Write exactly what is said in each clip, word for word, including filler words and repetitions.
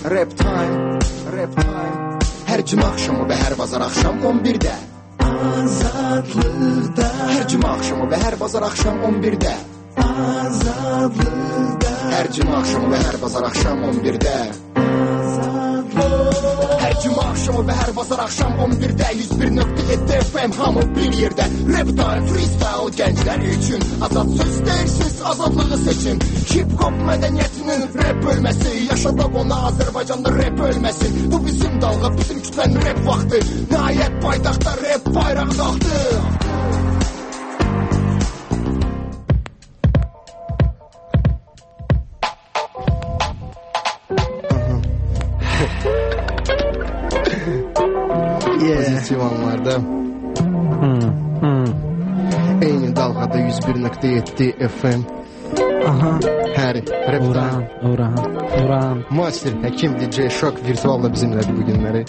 Rap time, rap time. Hər cümə axşamı və hər bazar axşam on birdə Azadlıqda. Hər cümə axşamı və hər bazar axşam on birdə Azadlıqda. Hər cümə axşamı və hər bazar axşam on birdə Hər cümə axşamı və hər bazar axşam on birdə yüz bir nöqtə yeddi F M hamı bir yerdə. Rap time, freestyle gənclər üçün. Azad söz deyirsiz, azadlığı seçin. Hip-hop mədəniyyətinin rap bölməsi. Yaşadaq ona Azərbaycanda rap ölməsin. Bu bizim dalğa, bizim kütlənin rap vaxtı. Nəhayət paytaxtda rap bayraq qalxdı. Pozitiv anlarda hmm, hmm. Eyni dalğada yüz bir nöqtə yeddi F M. Aha. Həri, rap time. Uran, uran. Master, Həkim, D J Shock virtualla bizimlədir bu günləri.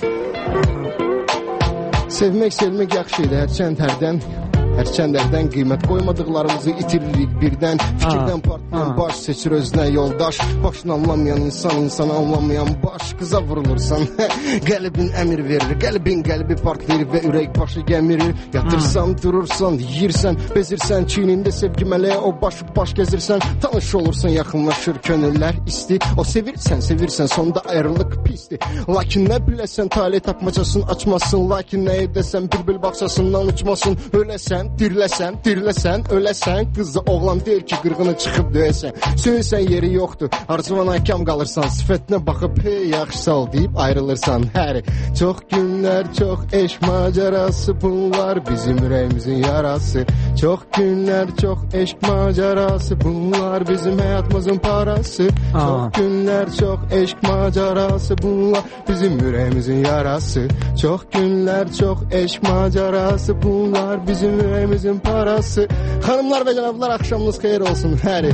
Sevmək, sevmək yaxşı idi. Hərçənd hərdən Hərçəndlərdən qiymət qoymadıqlarımızı itiririk birdən. Fikirdən partlayan baş seçir özünə yoldaş. Başını anlamayan insan, insanı anlamayan baş. Qıza vurulursan, qəlbin əmir verir. Qəlbin qəlbi partlayır və ürək başı gəmirir. Yatırsan, durursan, yiyirsən, bezirsən. Çiynində sevgi mələyə o başı baş gəzirsən. Tanış olursan, yaxınlaşır könüllər isti. O sevirsən, sevirsən, sonda ayrılıq pisdir. Lakin nə biləsən, talih tapmacasını açmasın. Lakin nə edəsən, bülbül baxsasından uçmasın. Öləsən, diriləsən, diriləsən, öləsən. Qızı oğlan deyir ki, qırğını çıxıb döyəsən. Söyləsən, yeri yoxdur, arzuvan haykam qalırsan. Sifətinə baxıb, hey, yaxşı sal deyib ayrılırsan. Həri, çox günlər, çox eşq macerası. Bunlar bizim ürəyimizin yarası. Çox günlər, çox eşq macerası. Bunlar bizim həyatımızın parası. Çox günlər, çox eşq macerası. Bunlar bizim ürəyimizin yarası. Çox günlər, çox eşq macerası. Bunlar bizim ürəyimizin parası. Xanımlar və cənablar, axşamınız xeyir olsun. Həri.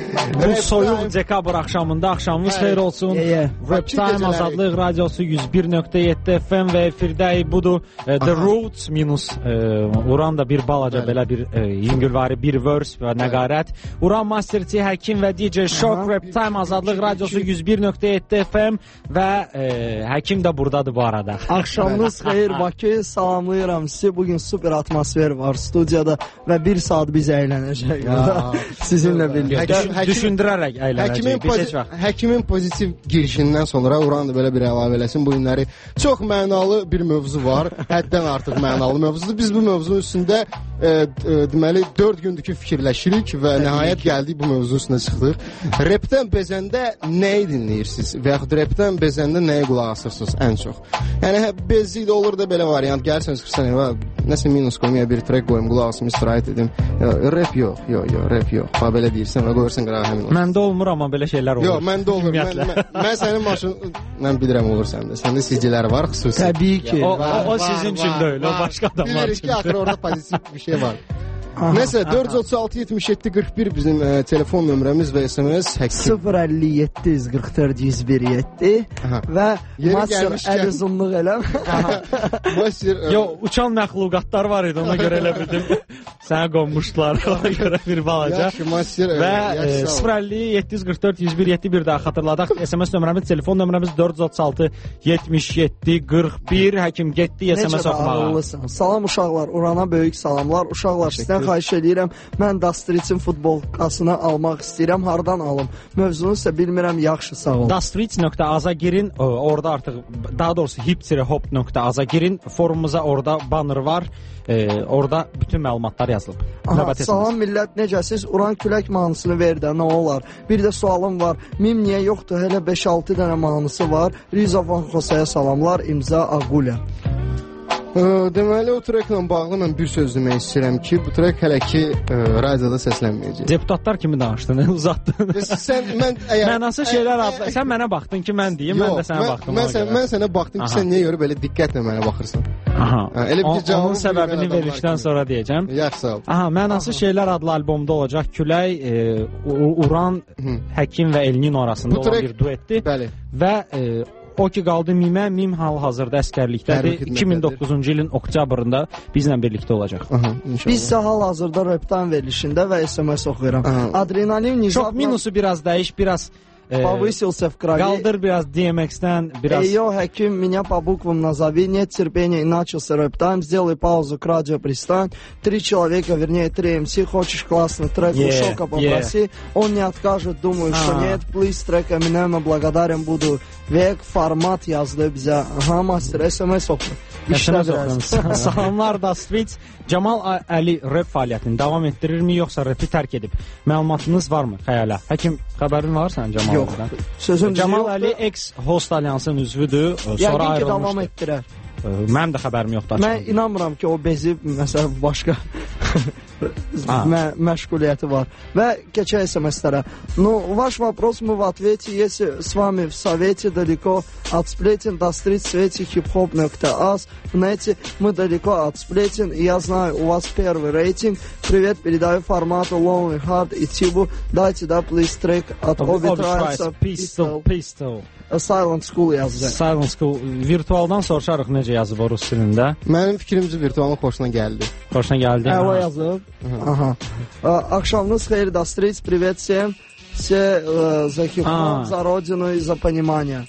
Bu soyuq dekabr axşamında axşamınız xeyir olsun. Rap Time Azadlıq Radiosu yüz bir nöqtə yeddi F M və efirdəyik. Budur The Roots minus Uran da bir balaca belə bir yüngülvari bir verse və nəqarət. Uran Masterçi, Həkim və D J Shock. Rap Time Azadlıq Radiosu yüz bir nöqtə yeddi F M və Həkim də buradadır bu arada. Axşamınız xeyir Bakı, salamlayıram sizi. Bugün super atmosfer var studiyada və bir saat biz əylənəcək sizinlə birlikdə. Düşündürərək əylənəcək. Həkimin pozitiv girişindən sonra Uran da belə bir əlavə eləsin. Bu günləri çox mənalı bir mövzu var. Həddən artıq mənalı mövzudur. Biz bu mövzunun üstündə e, e, deməli dörd gündür ki fikirləşirik və nəhayət gəldik bu mövzunun üstünə çıxdıq. Rapdən bezəndə nəyi dinləyirsiniz? Və yaxud rapdən bezəndə nəyə qulaq asırsınız ən çox? Yəni bezlikdə olur da belə variant. Gəlsən çıxırsan, nəsə minus qoyum, bir trek qoyum, qulaq asım, istirahət edim. Rap yox, yox, yox, rap yox. Ha belə deyirsən və qoyursan qırağa həmin olur. Məndə olmur, amma belə şeylər olur. Yox, məndə olur. Mən, mən, mən sənin maşın, mən bilirəm olur səndə. Səndə sizcilər var xüsusi. Təbii ki. O, o, o sizin üçün deyil, o başqa adamlar üçün. Bilirik ki, axır orada pozitiv bir şey var. Nəsə, dörd yüz otuz altı yetmiş yeddi qırx bir bizim e, telefon nömrəmiz və S M S sıfır əlli yeddi qırx dörd yüz bir yeddi və Master əl uzunluq eləm. Master Yo, uçan məxluqatlar var idi, ona görə elə bildim. Sənə qonmuşdular, ona görə bir balaca. Yaxşı, Master. Və e, sıfır əlli yeddi qırx dörd yüz bir yeddi bir daha xatırladaq. S M S nömrəmiz, telefon nömrəmiz dörd yüz otuz altı yetmiş yeddi qırx bir. Həkim getdi S M S oxumağa. Salam uşaqlar, Urana böyük salamlar. Uşaqlar, sizdən xahiş edirəm. Mən Dastriçin futbolkasını almaq istəyirəm. Hardan alım? Mövzunu isə bilmirəm, yaxşı sağ olun. dastriç nöqtə aza girin. Orada artıq, daha doğrusu hip hop nöqtə aza girin. Forumumuza orada banner var. Ee, orada bütün məlumatlar yazılıb. Aha, salam millət, necəsiz? Uran külək mahnısını ver də, nə olar? Bir də sualım var. Mim niyə yoxdur? Hələ beş altı dənə mahnısı var. Riza Van Xosaya salamlar. İmza Agulya. Deməli, o treklə bağlı mən bir söz demək istəyirəm ki, bu trek hələ ki ə, radioda səslənməyəcək. Deputatlar kimi danışdın, uzatdın. Sən, mən, əgər, Mənası şeylər adla... Sən mənə baxdın ki, mən deyim, yox, mən də sənə mən, baxdım. Mən, sən, mən sənə baxdım ki, sən niyə görə belə diqqətlə mənə baxırsan? Aha. Hə, elə bir o, onun səbəbini verişdən sonra deyəcəm. Yaxşı, sağ ol. Aha, Mənası şeylər adlı albomda olacaq. Külək, e, Uran, Hı. Həkim və Elnin arasında bu olan trek, bir duetdir. Bəli. Və e, o ki qaldı Mimə, Mim hal-hazırda əskərlikdədir. iki min doqquzuncu ilin oktyabrında bizlə birlikdə olacaq. Aha, biz isə hal-hazırda Raptan verilişində və S M S oxuyuram. Adrenalin Nizadla... Çox minusu biraz dəyiş, biraz повысился в крови. Qaldır biraz D M X-dən biraz. Ее Хаким, меня по буквам назови, нет терпения и начался рэп-тайм. Сделай паузу к радио пристань. Три человека, вернее три эм си. Хочешь классный трек, yeah, у Шока попроси. Yeah. Он не откажет, думаю, что а. нет. Please трек Eminem, благодарен буду. Vek format yazdı bizə. Aha, master, S M S oxu. İşlə biraz. Salamlar da Switch. Camal Əli rap fəaliyyətini davam etdirirmi, yoxsa rapi tərk edib? Məlumatınız varmı xəyala? Həkim, xəbərin var sən Camal Əlidən? Yox, sözüm Camal Əli ex-host alyansın üzvüdür, sonra ayrılmışdır. Yəqin ki, davam etdirər. Mənim də xəbərim yoxdur. Mən inanmıram ki, o bezib, məsələn, başqa mə məşğuliyyəti var. Və keçək S M S-lərə. Ну, ваш вопрос мы в ответе, если с вами в совете далеко от сплетен, до стрит свете хип-хоп точка ас. В нете мы далеко от сплетен, и я знаю, у вас первый рейтинг. Привет, передаю формату Lonely Heart и Тибу. Дайте, да, please трек от Obi Triceps. Pistol, Pistol. Silent School yazacaq. Silent School. Virtualdan soruşarıq necə yazıb o rus dilində. Mənim fikrimcə virtualın xoşuna gəldi. Xoşuna gəldi. Əla yazıb. Aha. Акшамныз хейр, до встреч, привет всем. Все э, за хип-хоп, за родину и за понимание.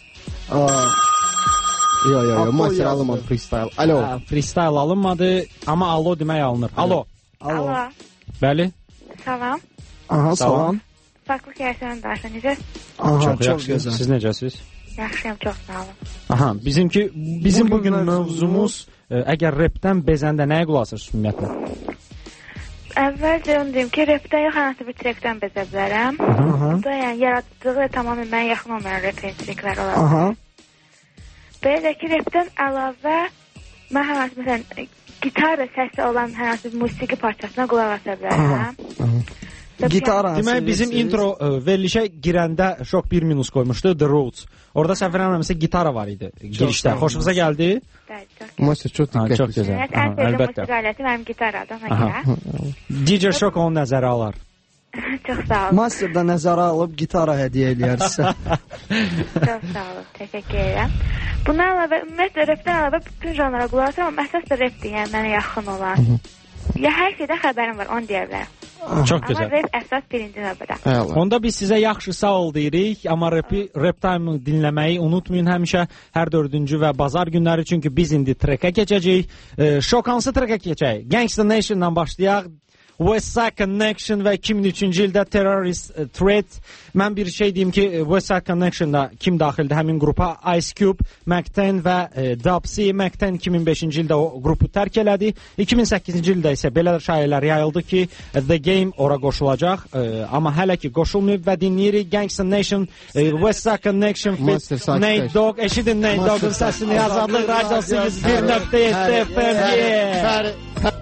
Yo yo yo, master alınmadı freestyle. Alo. Freestyle alınmadı, amma alo demək alınır. Alo. Alo. Bəli. Salam. Aha, salam. Farklı hikayəsindən danışın, necə? Aha, çox, çox gözəl. Siz necəsiz? Yaxşıyam, çox sağ olun. Aha, bizimki bizim bugün mövzumuz əgər rapdən bezəndə nəyə qulaq asırsınız ümumiyyətlə? Əvvəlcə onu deyim ki, rapdən yox, hansı bir trekdən bezə bilərəm. Bu da yəni yaradıcılığı tamamilə mənə yaxın olmayan rap treklər olar. Belə ki, rapdən əlavə mən hər hansı, məsələn, gitar səsi olan hər hansı bir musiqi parçasına qulaq asa bilərəm. Gitara. Demək bizim intro ə, verilişə girəndə Şok bir minus qoymuşdu, The Roots. Orada səhv eləmirəmsə gitara var idi girişdə. Xoşunuza gəldi? Bəli, çox. Master çox diqqətli. Çox gözəl. Ən sevdiyim musiqi aləti mənim gitaradır, ona görə. D J Şok onu nəzərə alar. Çox sağ olun. Master da nəzərə alıb gitara hədiyyə eləyər sizə. Çox sağ olun, təşəkkür edirəm. Bundan əlavə, ümumiyyətlə rapdən əlavə bütün janrlara qulaq asıram, amma əsas da rapdir, yəni mənə yaxın olan. Ya hər şeydən xəbərim var, onu deyə bilərəm. Çox gözəl. Amma rap əsas birinci növbədə. Onda biz sizə yaxşı sağ ol deyirik, amma rapi, rap time dinləməyi unutmayın həmişə hər dördüncü və bazar günləri, çünki biz indi trekə keçəcəyik. Şok hansı trekə keçək? Gangsta Nation'dan başlayaq. West Side Connection və iki min üçüncü ildə Terrorist Threat. Mən bir şey deyim ki, West Side Connection'da kim daxildir həmin qrupa? Ice Cube, Mac ten və e, Dubsy. Mac ten iki min beşinci ildə o qrupu tərk elədi. iki min səkkizinci ildə isə belə şayiələr yayıldı ki, The Game ora qoşulacaq. E, amma hələ ki qoşulmayıb və dinləyirik Gangsta Nation, e, West Side Connection fit Nate Dogg. Eşidin Nate Dogg'un səsini, Azadlıq Radiosu yüz bir nöqtə yeddi F M.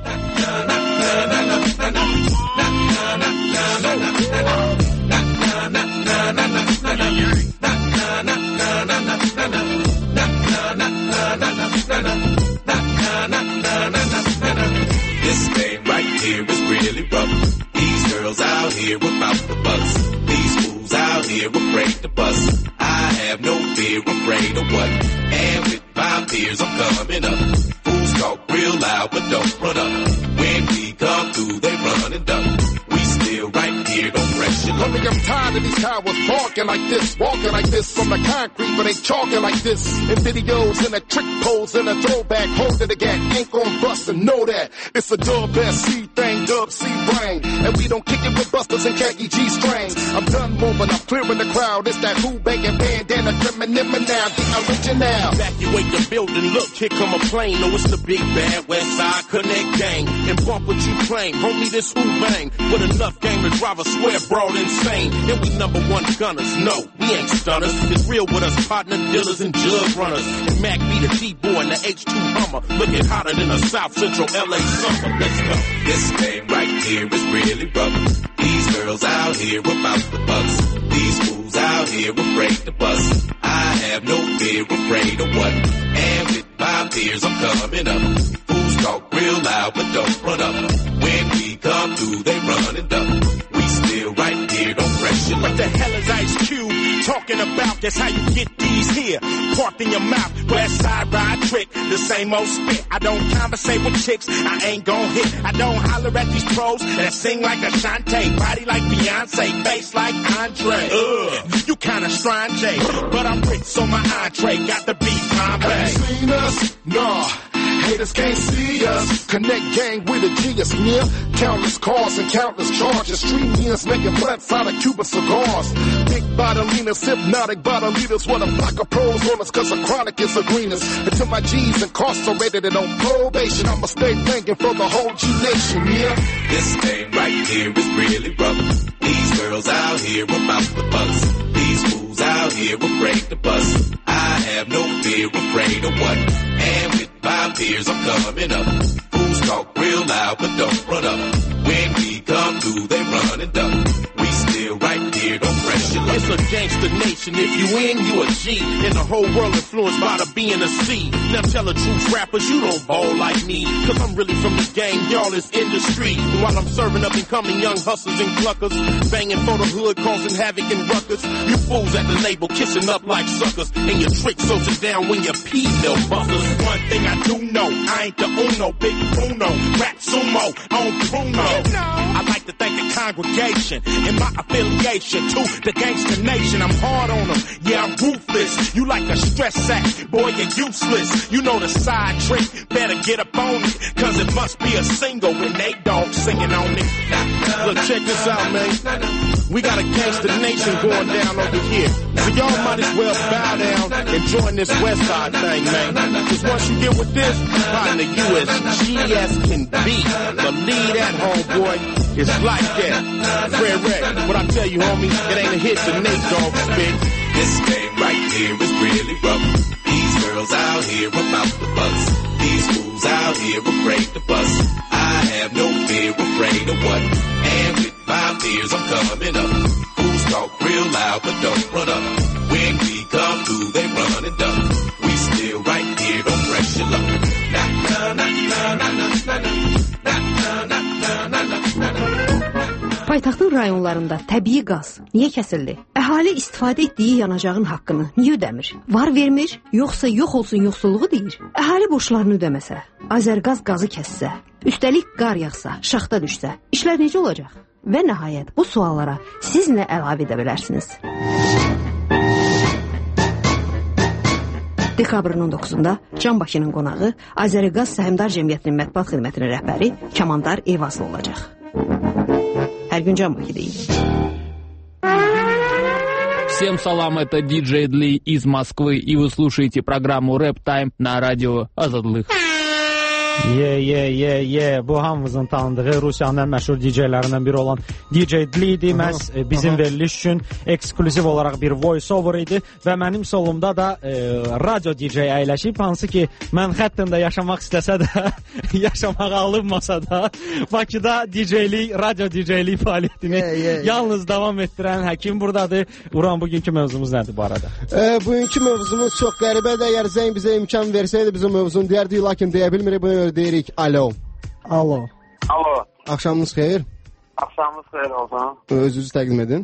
This thing right here is really rough. These girls out here without the bus. These fools out here afraid to bust. I have no fear, afraid of what? And with my peers I'm coming up. Fools talk real loud but don't run up. When we come through they run and duck. We still right here, don't pressure. I think I'm tired of these cowards talking like this, walking like this on the concrete, but ain't talking like this. In videos, in a trick pose, in a throwback, holding the gap, ain't gon' bust and know that. It's a dub S C thing, dub C brain, and we don't kick it with busters and khaki G strings. I'm done moving, I'm clearing the crowd. It's that who banging bandana, criminal now, the original. Evacuate the building, look, here come a plane. Oh, it's the big bad West Side Connect gang. And bump what you claim, homie, this who bang. With enough game to drive a square broad insane. And we number one gunners, no, we ain't stunners. It's real with us, partner dealers and jug runners. And Mac be the T-boy and the H two Hummer. Looking hotter than a South Central L A summer. Let's go. This thing right here is really rough. These girls out here about the bus. These fools out here afraid to bust. I have no fear, afraid of what? And with my peers I'm coming up. Fools talk real loud but don't run up. When we come through they run and duck. We still right here, don't pressure. What the hell is Ice Cube talking about? That's how you get these here. Parked in your mouth, west side ride trick. The same old spit. I don't conversate with chicks, I ain't gon' hit. I don't holler at these pros that sing like Ashanti. Body like Beyonce, face like Andre. Ugh, you kinda strange, but I'm rich, so my entree got to be Bombay. Have you seen us? Nah. Haters can't see us. Connect gang with a genius near. Countless cars and countless charges. Street means making butts out of Cuban cigars. Big bottleinas, hypnotic bottleinas. What a block of pros on us, cause the chronic is the greenest. Until my G's incarcerated and on probation, I'ma stay thinking for the whole G nation, yeah. This game right here is really rough. These girls out here about the bus. These fools out here afraid to bust. I have no fear, afraid of what? And with my peers, I'm coming up. Fools talk real loud, but don't run up. When we come through, they run and duck. We still right here, don't press your luck. It's a gangster nation. If you in, you a G. And the whole world influenced by the B and the C. Now tell the truth, rappers, you don't ball like me. Cause I'm really from the game, y'all is industry. While I'm serving up and coming young hustlers and cluckers, banging for the hood, causing havoc and ruckus. You fools at the label, kissing up like suckers. And your tricks so sit down when you pee, no busters. One thing I do know, I ain't the Uno, Big Bruno, rap sumo, on Bruno. I like to thank the congregation and my affiliation to the gangster nation. I'm hard on them, yeah, I'm ruthless. You like a stress sack, boy, you're useless. You know the side trick, better get up on it, cause it must be a single when they dog singing on it. Look, check this out, man. We got a gangster nation going down over here. So y'all might as well bow down and join this West Side thing, man. Cause once you get with this, partner, you as G as can be. Believe that, homeboy. It's like that. Fred Red, what I tell you, homie, it ain't a hit to Nate Dogg spit. This game right here is really rough. These girls out here about the bus. These fools out here afraid to bust. I have no fear, afraid of what? And with my fears, I'm coming up. Fools talk real loud, but don't run up. When we come through, they run and duck. We still right here, don't press your luck. Na na na na na na na na na na na na. Paytaxtın rayonlarında təbii qaz niyə kəsildi? Əhali istifadə etdiyi yanacağın haqqını niyə ödəmir? Var vermir, yoxsa yox olsun yoxsulluğu deyir? Əhali borçlarını ödəməsə, Azərqaz qazı kəssə, üstəlik qar yağsa, şaxta düşsə, işlər necə olacaq? Və nəhayət bu suallara siz nə əlavə edə bilərsiniz? Dekabrın on doqquzunda Can Bakının qonağı Azərqaz Səhmdar Cəmiyyətinin mətbuat xidmətinin rəhbəri Kamandar Eyvazlı olacaq. Hər gün Can Bakı deyil. Всем салам, это диджей Дли из Москвы, и вы слушаете программу Rap Time на радио Azadlıq. Ye ye ye ye bu hamımızın tanıdığı Rusiyanın ən məşhur D J-lərindən biri olan D J Dli-dir. Məhz e, bizim veriliş üçün ekskluziv olaraq bir voice over idi və mənim solumda da e, radio D J əyləşib, hansı ki Manhattan'da yaşamaq istəsə də yaşamağa alınmasa da Bakıda D J-lik, radio D J-lik fəaliyyətini yeah, yeah, yeah. yalnız davam etdirən həkim buradadır. Uran, bugünkü mövzumuz nədir bu arada? E, bugünkü mövzumuz çox qəribədir. Əgər Zeyn bizə imkan versəydi bizim mövzunu deyərdik, lakin deyə bilmirik, bunu deyirik. Alo. Alo. Alo. Axşamınız xeyir. Axşamınız xeyir olsun. Özünüzü təqdim edin.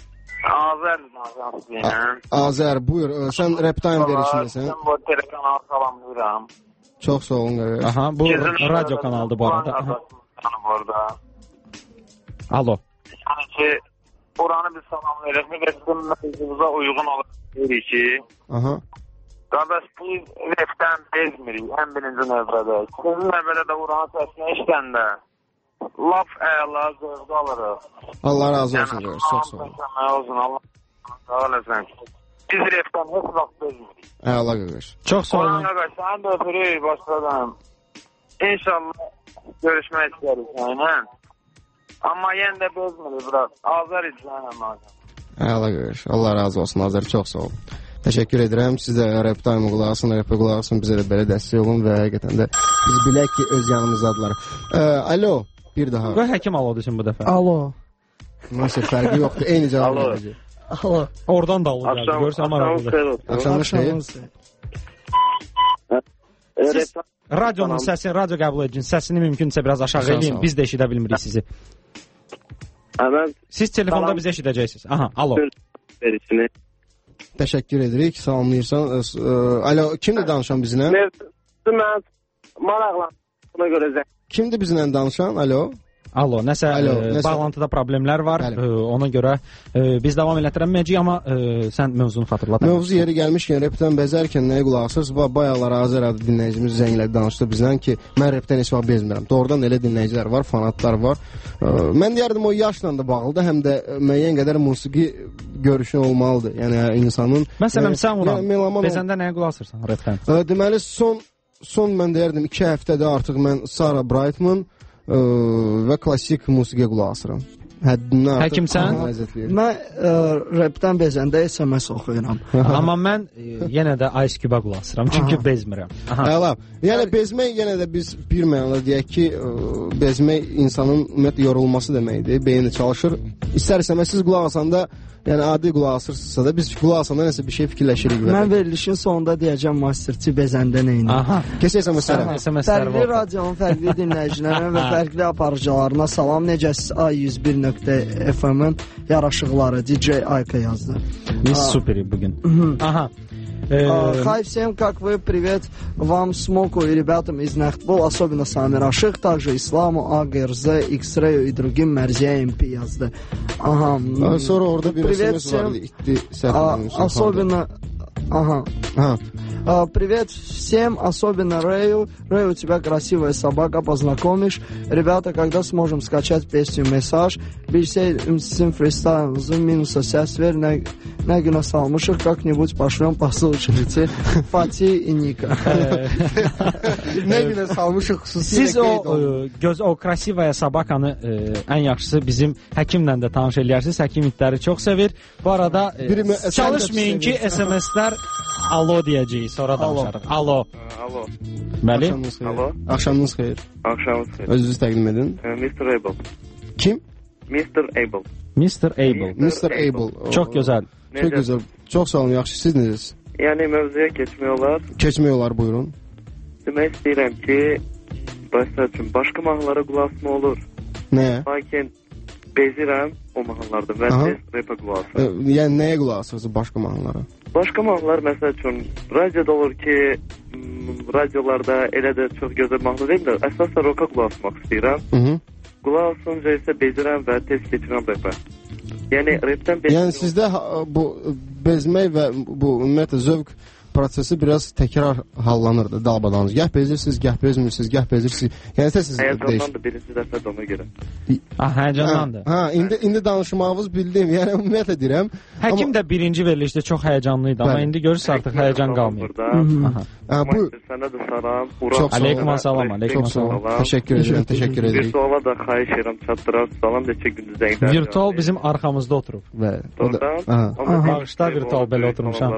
Azər. Azər, buyur. Sən Rap Time verişindəsən. Mən bu telekanalı salamlayıram. Çox sağ olun. Evet. Aha, bu radyo kanaldır bu arada. Burada. Alo. Yəni ki, oranı bir salamlayırıq və bizim mövzumuza uyğun olaraq ki, aha. Qardaş, bu repdən bezmirik, ən birinci növbədə. İkinci növbədə də Uranın səsinə işləndə laf əla zövqü alırıq. Allah razı olsun. Yəni, çox sağ olun. Olsun, Allah razı olsun. Biz repdən heç vaxt bezmirik. Əla qardaş. Çox sağ olun. Uran qardaş, sən də öpürük başladan. İnşallah görüşmək istərik səninlə. Amma yenə də bezmirik, bırak. Azər izləyənəm lazım. Əla qardaş. Allah razı olsun Azər, çox sağ olun. Təşəkkür edirəm. Siz də Rap Time qulaq asın, Rap qulaq asın, bizə də belə dəstək olun və həqiqətən də biz bilək ki, öz yanımızdadılar. Ə, alo, bir daha. Qoy həkim alo desin bu dəfə. Alo. Nasıl fərqi yoxdur, eyni cavab verəcək. Alo. Oradan da alo gəldi, görürsən maraqlıdır. Axşamınız xeyir. Siz radionun səsini, radio qəbul edin, səsini mümkünsə biraz aşağı eləyin, biz də eşidə bilmirik sizi. Siz telefonda bizə eşidəcəksiniz. Aha, alo. Təşəkkür edirik. Salamlayırsan. Alo, kimdir danışan bizlə? Mən maraqlan. Buna görə zəng. Kimdir bizlə danışan? Alo. Alo, nəsə, Alo, e, nəsə bağlantıda problemlər var. E, ona görə e, biz davam elətdirəməyəcəyik, amma e, sən mövzunu xatırlat. Mövzu yeri gəlmişkən repdən bəzərkən nəyə qulaq asırsınız? Bayaqlar Azər adı dinləyicimiz zənglədi danışdı bizdən ki, mən repdən heç vaxt bezmirəm. Doğrudan elə dinləyicilər var, fanatlar var. E, mən deyərdim o yaşla da bağlıdır, həm də müəyyən qədər musiqi görüşü olmalıdır. Yəni insanın Məsələn, sən ona yəni, bezəndə nəyə qulaq asırsan repdən? E, deməli son son mən deyərdim iki həftədə artıq mən Sarah Brightman Ə, və klassik musiqiyə qulaq asıram. Həddindən artıq. Həkimsən? Mən ə, rapdən bezəndə S M S oxuyuram. Amma mən ə, yenə də Ice Cube-a qulaq asıram, çünki Aha. bezmirəm. Əla. Yəni bezmək yenə də biz bir mənada deyək ki, ə, bezmək insanın ümumiyyətlə yorulması deməkdir. Beyni çalışır. İstər-istəməz siz qulaq asanda, yəni adi qulaq asırsınızsa da biz qulaq asanda nəsə bir şey fikirləşirik. Mən verilişin sonunda deyəcəm masterçi bezəndə neyini. Aha. Kesə S M S-lərə. Fərqli radionun fərqli dinləyicilərə və fərqli aparıcılarına salam. Necəsiz? A yüz bir nöqtə F M-in yaraşıqları D J Ayka yazdı. Biz superi bugün. Aha. Хай всем, как вы, привет вам, Смоку и ребятам из Нахтбол, особенно Самир Аших, также Исламу, АГРЗ, X-Ray и другим Мерзия эм пи yazdı. Aha. Sonra orada bir привет S M S vardı. İtti, особенно... Ага. Ага. А, привет всем, особенно Рэю. Рэй, у тебя красивая собака, познакомишь. Ребята, когда сможем скачать песню «Мессаж»? Bir şey sizin freestyle'ınızın minusa səs ver. Nə, nə günə salmışıq, как-нибудь пошлем послушайте. Fatih и Nika. Nə günə salmışıq xüsusilə. Siz o e, göz o krasivaya sabakanı e, ən yaxşısı bizim həkimlə də tanış eləyərsiniz. Həkim itləri çox sevir. Bu arada e, çalışmayın ki S M S-lər alo deyəcəyik, sonra danışarıq. Alo. Alo. Bəli. Alo. Axşamınız xeyir. Axşamınız xeyir. Özünüzü təqdim edin. mister Able. Kim? mister Able. mister Able. mister Able. Çox gözəl. Çox gözəl. Çox sağ olun, yaxşı. Siz necəsiz? Yəni mövzuya keçmək olar. Keçmək olar, buyurun. Demək istəyirəm ki, başqa üçün başqa mahnılara qulaq asma olur. Nəyə? Lakin bezirəm o mahnılarda və tez rapə qulaq asıram. Yəni nəyə qulaq asırsınız başqa mahnılara? Başqa mahnılar məsəl üçün radioda olur ki, radiolarda elə də çox gözəl mahnı deyil də, əsasən roka qulaq asmaq istəyirəm. Mhm. Qulaq asınca isə bezirəm və tez keçirəm rapə. Yəni rapdən bezirəm. Yəni sizdə bu bezmək və bu ümumiyyətlə zövq prosesi biraz təkrar hallanırdı dalbadanız. Gəh bezirsiniz, gəh bezmirsiniz, gəh bezirsiniz. Yəni siz həyəcanlandı birinci dəfə də ona görə. Ah, həyəcanlandı. Ha, indi indi danışmağınız bildim. Yəni ümumiyyətlə deyirəm. Həkim amma... də birinci verilişdə çox həyəcanlıydı, amma indi görürsüz artıq həyəcan qalmır. Ha, bu sənə də salam. Aleyküm salam, aleyküm salam. Təşəkkür edirəm, təşəkkür edirik. Virtuala da xahiş edirəm çatdırar. Salam neçə gündür zənglər. Virtual bizim arxamızda oturub. Bəli. O da bağışda virtual belə oturmuşam.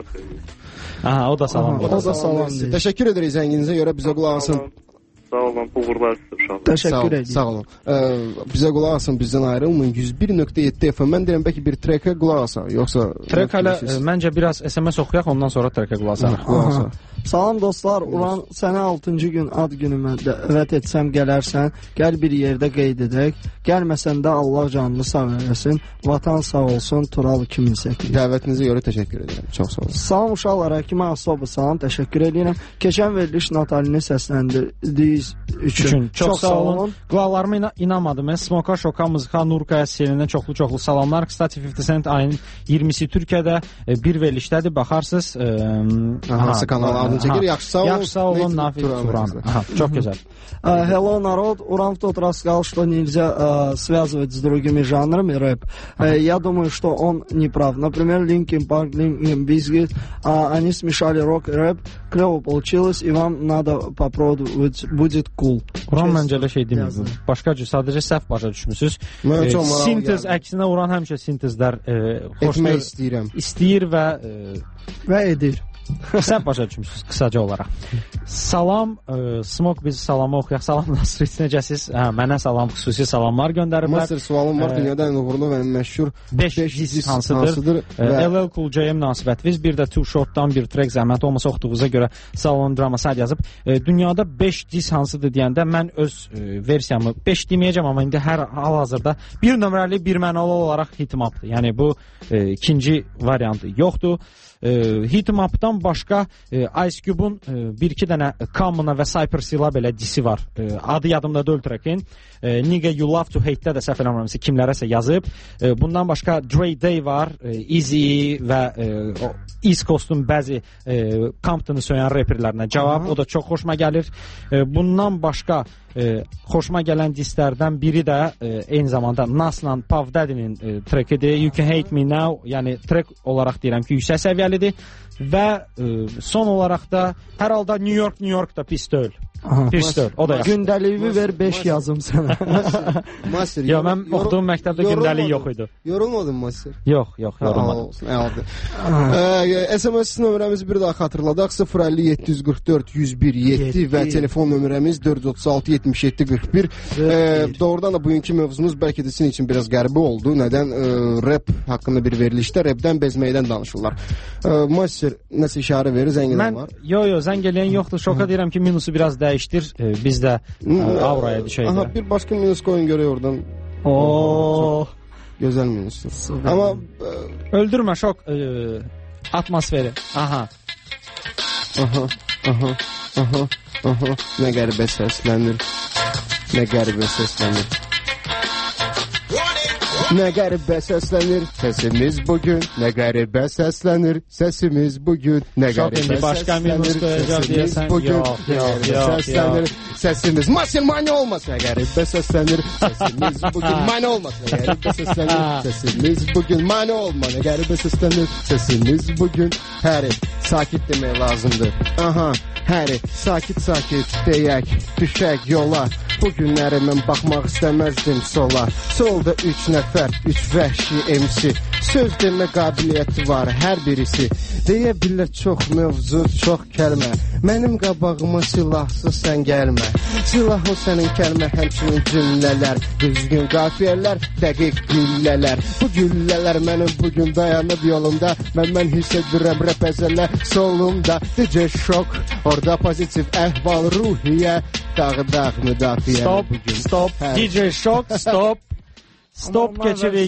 Aha, o da salam. O da salam. Təşəkkür edirik zənginizə görə bizə qulaq asın. Sağ olun, uğurlar sizə uşaqlar. Təşəkkür edirik. Sağ olun. Bizə qulaq asın, bizdən ayrılmayın. yüz bir nöqtə yeddi F M. Mən deyirəm bəlkə bir treka qulaq asaq, yoxsa trek hələ məncə biraz S M S oxuyaq, ondan sonra treka qulaq asaq. Salam dostlar, Uran sənə altıncı gün ad günümə dəvət etsəm gələrsən, gəl bir yerdə qeyd edək. Gəlməsən də Allah canını sağ eləsin. Vatan sağ olsun. Tural iki min səkkiz. Dəvətinizə görə təşəkkür edirəm. Çox sağ olun. Salam uşaqlar, həkimə asobu salam, təşəkkür edirəm. Keçən veriliş Natalini səsləndirdiyiz üçün, üçün çox, çox sağ olun. Qulaqlarıma ina inanmadım. Mən Smoka, Şoka, Mızıxa, Nurkaya, Selinə çoxlu-çoxlu salamlar. Kstati fifty Cent ayın iyirmisi Türkiyədə bir verilişdədir. Baxarsınız. Hansı kanal adını çəkir? Yaxşı sağ olun. Yaxşı sağ olun. Nafiz Turan. Çox gözəl. Hello, народ. Уран в тот раз сказал, что нельзя э, связывать с другими жанрами рэп. Э, я думаю, что он не прав. Например, Linkin Park, Linkin Bizkit, э, они смешали рок и рэп. Клево получилось, и вам надо попробовать. Будет cool. Uran məncə elə şey demir. Başqa cür, sadəcə səhv başa düşmüsünüz. E, sintez əksinə Uran həmişə sintezlər e, etmək istəyirəm. İstəyir və e, və edir. Sən başa düşmüsünüz qısaca olaraq. Salam, e, Smoke bizi salama oxuyaq. Salam Nasrit, necəsiz? Hə, mənə salam, xüsusi salamlar göndəriblər. Master sualım var, e, dünyada ən uğurlu və məşhur beş disk hansıdır? hansıdır və... L L Cool J-yə münasibətiniz, bir də Two Shot'dan bir track zəhmət olmasa oxuduğunuza görə Salon Drama Sad yazıb. E, dünyada beş disk hansıdır deyəndə mən öz e, versiyamı beş deməyəcəm, amma indi hər hal-hazırda bir nömrəli, bir mənalı olaraq Hitmapdır. Yəni bu e, ikinci variantı yoxdur. E, Hitmapdan başqa e, Ice Cube'un e, bir-iki dənə Common və Cypress Hill'a belə disi var. E, adı yadımda deyil trackin. E, Nigga You Love To Hate-də də səhv eləmirəmsə kimlərəsə yazıb. E, bundan başqa Dre Day var, e, Easy və e, o East Coast'un bəzi e, Compton'ı söyən reperlərinə cavab. Aha. O da çox xoşuma gəlir. E, bundan başqa e, xoşuma gələn dislərdən biri də e, eyni zamanda Nas'la Puff Daddy'nin e, trackidir. You Can Hate Me Now, yəni track olaraq deyirəm ki, yüksək səviyyəlidir və e, son olaraq da hər halda New York, New York da pis deyil. Pis deyil, o da yaxşı. Gündəliyimi ver, beş yazım sənə. Master, yox, mən oxuduğum məktəbdə gündəlik yox idi. Yorulmadın Master? Yox, yox, yorulmadım. S M S nömrəmizi bir daha xatırladaq. sıfır əlli yeddi yüz qırx dörd yüz bir yeddi və telefon nömrəmiz dörd yüz otuz altı yetmiş yeddi qırx bir. E, doğrudan da bugünkü mövzumuz bəlkə də sizin üçün biraz qəribə oldu. Nədən? E, rap haqqında bir verilişdə rapdən bezməkdən danışırlar. E, Master nəsə işarə verir, zəng edən var? Yox, yox, zəng eləyən yoxdur. Şoka deyirəm ki, minusu biraz dəyişdir. E, biz də e, auraya düşək. Aha, bir başqa minus koyun görək oradan. Oo, gözəl minusdur. Amma e, öldürmə şok e, atmosferi. Aha. Aha, aha, aha, aha. Nə qəribə səslənir. Nə qəribə səslənir. Nə qəribə səslənir səsimiz bugün. Nə qəribə səslənir səsimiz bugün. Nə qəribə səslənir səsimiz bugün. Səslənir səsimiz. Masil mani olmaz. Nə qəribə səslənir səsimiz bugün. Mani olmaz. Nə qəribə səslənir səsimiz bugün. Mani olma. Nə qəribə səslənir səsimiz bugün. Həri sakit demək lazımdır. Aha, həri sakit sakit deyək. Düşək yola. Bu günləri mən baxmaq istəməzdim sola. Solda üç nəfər, üç vəhşi M C. Söz demə qabiliyyəti var hər birisi. Deyə bilər çox mövzu, çox kəlmə. Mənim qabağıma silahsız sən gəlmə. Silahlı sənin kəlmə, həmçinin cümlələr. Düzgün qafiyələr, dəqiq güllələr. Bu güllələr mənim bugün dayanıb yolumda. Mən mən hiss edirəm rap əzələ solumda. D J Şok, orada pozitiv əhval ruhiyyə. Dağ-dağ müdafiə. Stop, stop, D J Şok, stop. Stop keçirik.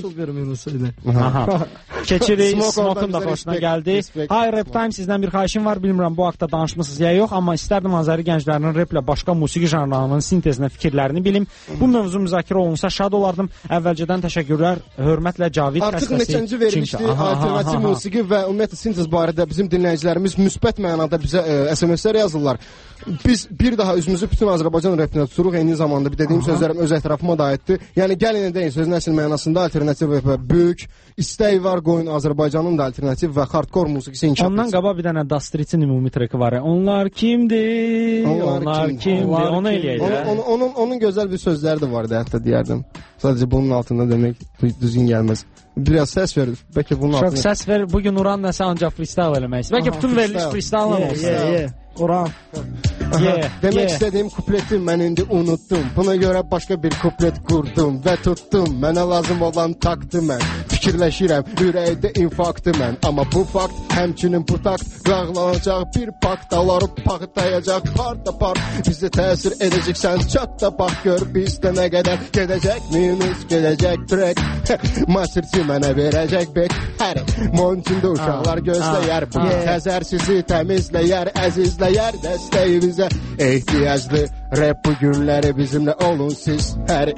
Aha. Keçirik. Smoke'un da xoşuna gəldi. Hi Rap Time, sizdən bir xahişim var. Bilmirəm bu haqda danışmısınız ya yox, amma istərdim Azəri gənclərinin raplə başqa musiqi janrlarının sintezinə fikirlərini bilim. Bu mövzu müzakirə olunsa şad olardım. Əvvəlcədən təşəkkürlər. Hörmətlə Cavid Artıq neçənci verilişdir alternativ musiqi və ümumiyyətlə sintez barədə bizim dinləyicilərimiz müsbət mənada bizə S M S-lər yazırlar. Biz bir daha üzümüzü bütün Azərbaycan rapinə tuturuq. Eyni zamanda bir dediyim sözlərim öz ətrafıma da aiddir. Yəni gəlin deyin, sözün əsl mənasında alternativ və böyük istək var, qoyun Azərbaycanın da alternativ və hardcore musiqisi inkişaf etsin. Ondan qabaq bir dənə Dastrit'in ümumi treki var. Onlar kimdir? Onlar, Onlar kim? kimdir? Onlar Onu kim? eləyək. Onun, onun, onun, onun gözəl bir sözləri də vardı hətta deyərdim. Sadəcə bunun altında demək düzgün gəlməz. Biraz səs verir. Bəlkə bunun altında. Çox səs ver. Bugün Uran nəsə ancaq freestyle eləmək. Bəlkə bütün veriliş freestyle olsun. Yeah, yeah. Uran. Yeah, Demək yeah. istədiyim kupleti mən indi unutdum. Buna görə başqa bir kuplet qurdum və tutdum. Mənə lazım olan taktı mən. Fikirləşirəm, ürəkdə infarktı mən. Amma bu fakt həmçinin bu takt qağlanacaq bir pakt. Daları paxtayacaq part apart. Bizə təsir edəcək sən çat da bax gör bizdə nə qədər gedəcək minus gedəcək track. Masterçi mənə verəcək bek. Hər montunda uşaqlar gözləyər. Bu təzər sizi təmizləyər, əzizləyər dəstəyimizə ehtiyaclı. Rap bu günləri bizimlə olun siz. Hər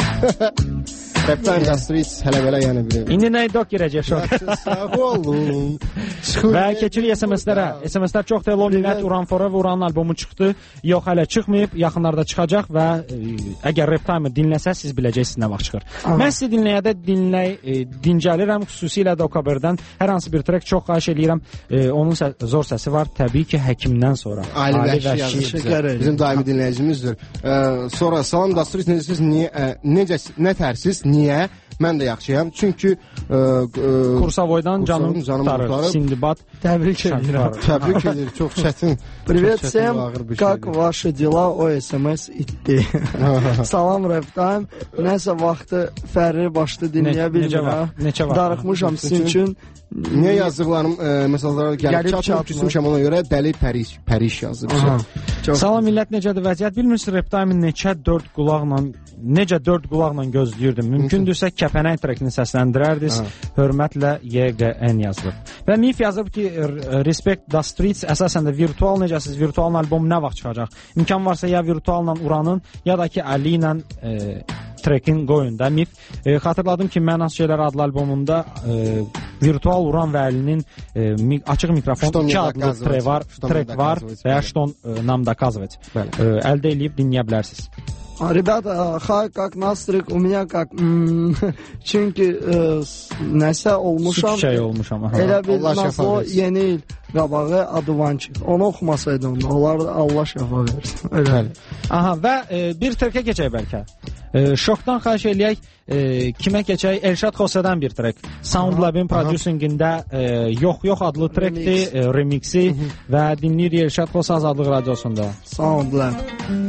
Rap'tan Dastrit hələ belə yəni bilir. İndi nə idok girəcək şok. Sağ olun. Və keçirik S M S-lərə. S M S-lər çox da Lolinət, Uran Fora və Uranın albomu çıxdı. Yox, hələ çıxmayıb, yaxınlarda çıxacaq və e, əgər Rap Time-ı dinləsəz, siz biləcəksiniz nə vaxt çıxır. Aha. Mən sizi dinləyədə dinləy, e, dincəlirəm, xüsusilə də Okaberdən hər hansı bir track çox xahiş eləyirəm. E, onun sə zor səsi var, təbii ki, Həkimdən sonra. Ali Vəhşi yazır. Bizim daimi dinləyicimizdir. E, sonra salam Dastrit, necəsiz, niyə, e, necə, nə tərsiz, niyə? Mən də yaxşıyam. Çünki Kursavoydan canım qurtarır. Sindibad. Təbrik edirəm. Təbrik edir. Çox çətin. Привет всем. Как ваши дела? O S M S itdi. Salam Reptime. Nəsə vaxtı Fərri başda dinləyə bilmirəm. Neçə vaxt? Darıxmışam sizin üçün. Niyə yazdıqlarım məsajlara gəlib çatmır, küsmüşəm ona görə dəli pəriş, pəriş yazıb. Salam millət, necədir vəziyyət? Bilmirsiniz Reptime'in neçə dörd qulaqla, necə dörd qulaqla gözləyirdim. Mümkündürsə kəpənək trekini səsləndirərdiniz. Hörmətlə Y G N yazılıb. Və Mif yazıb ki, Respect the Streets əsasən də virtual necəsiz, virtual albom nə vaxt çıxacaq? İmkan varsa ya virtualla Uranın, ya da ki Ali ilə e, trekin qoyun da Mif. E, xatırladım ki, Mən Az Şeylər adlı albomunda e, virtual Uran və Əlinin e, mi, açıq mikrofon iki adlı trek var, trek var və ya Şton e, nam doказывать. E, əldə eləyib dinləyə bilərsiniz. Ребята, хай как настрик, у меня как çünkü e, nəsə olmuşam. Süt şey olmuşam. Elə bir nasıl yeni il qabağı Advançıq. Onu oxumasaydım, onlar Allah şəfa versin. Öyle. Aha və e, bir trekə keçək bəlkə. E, şokdan xahiş eləyək, e, kimə keçək? Elşad Xosədən bir trek. Soundlab'in producingində e, Yox Yox adlı trekdir, e, remixi və dinləyirik Elşad Xosə Azadlıq Radiosunda. Soundlab.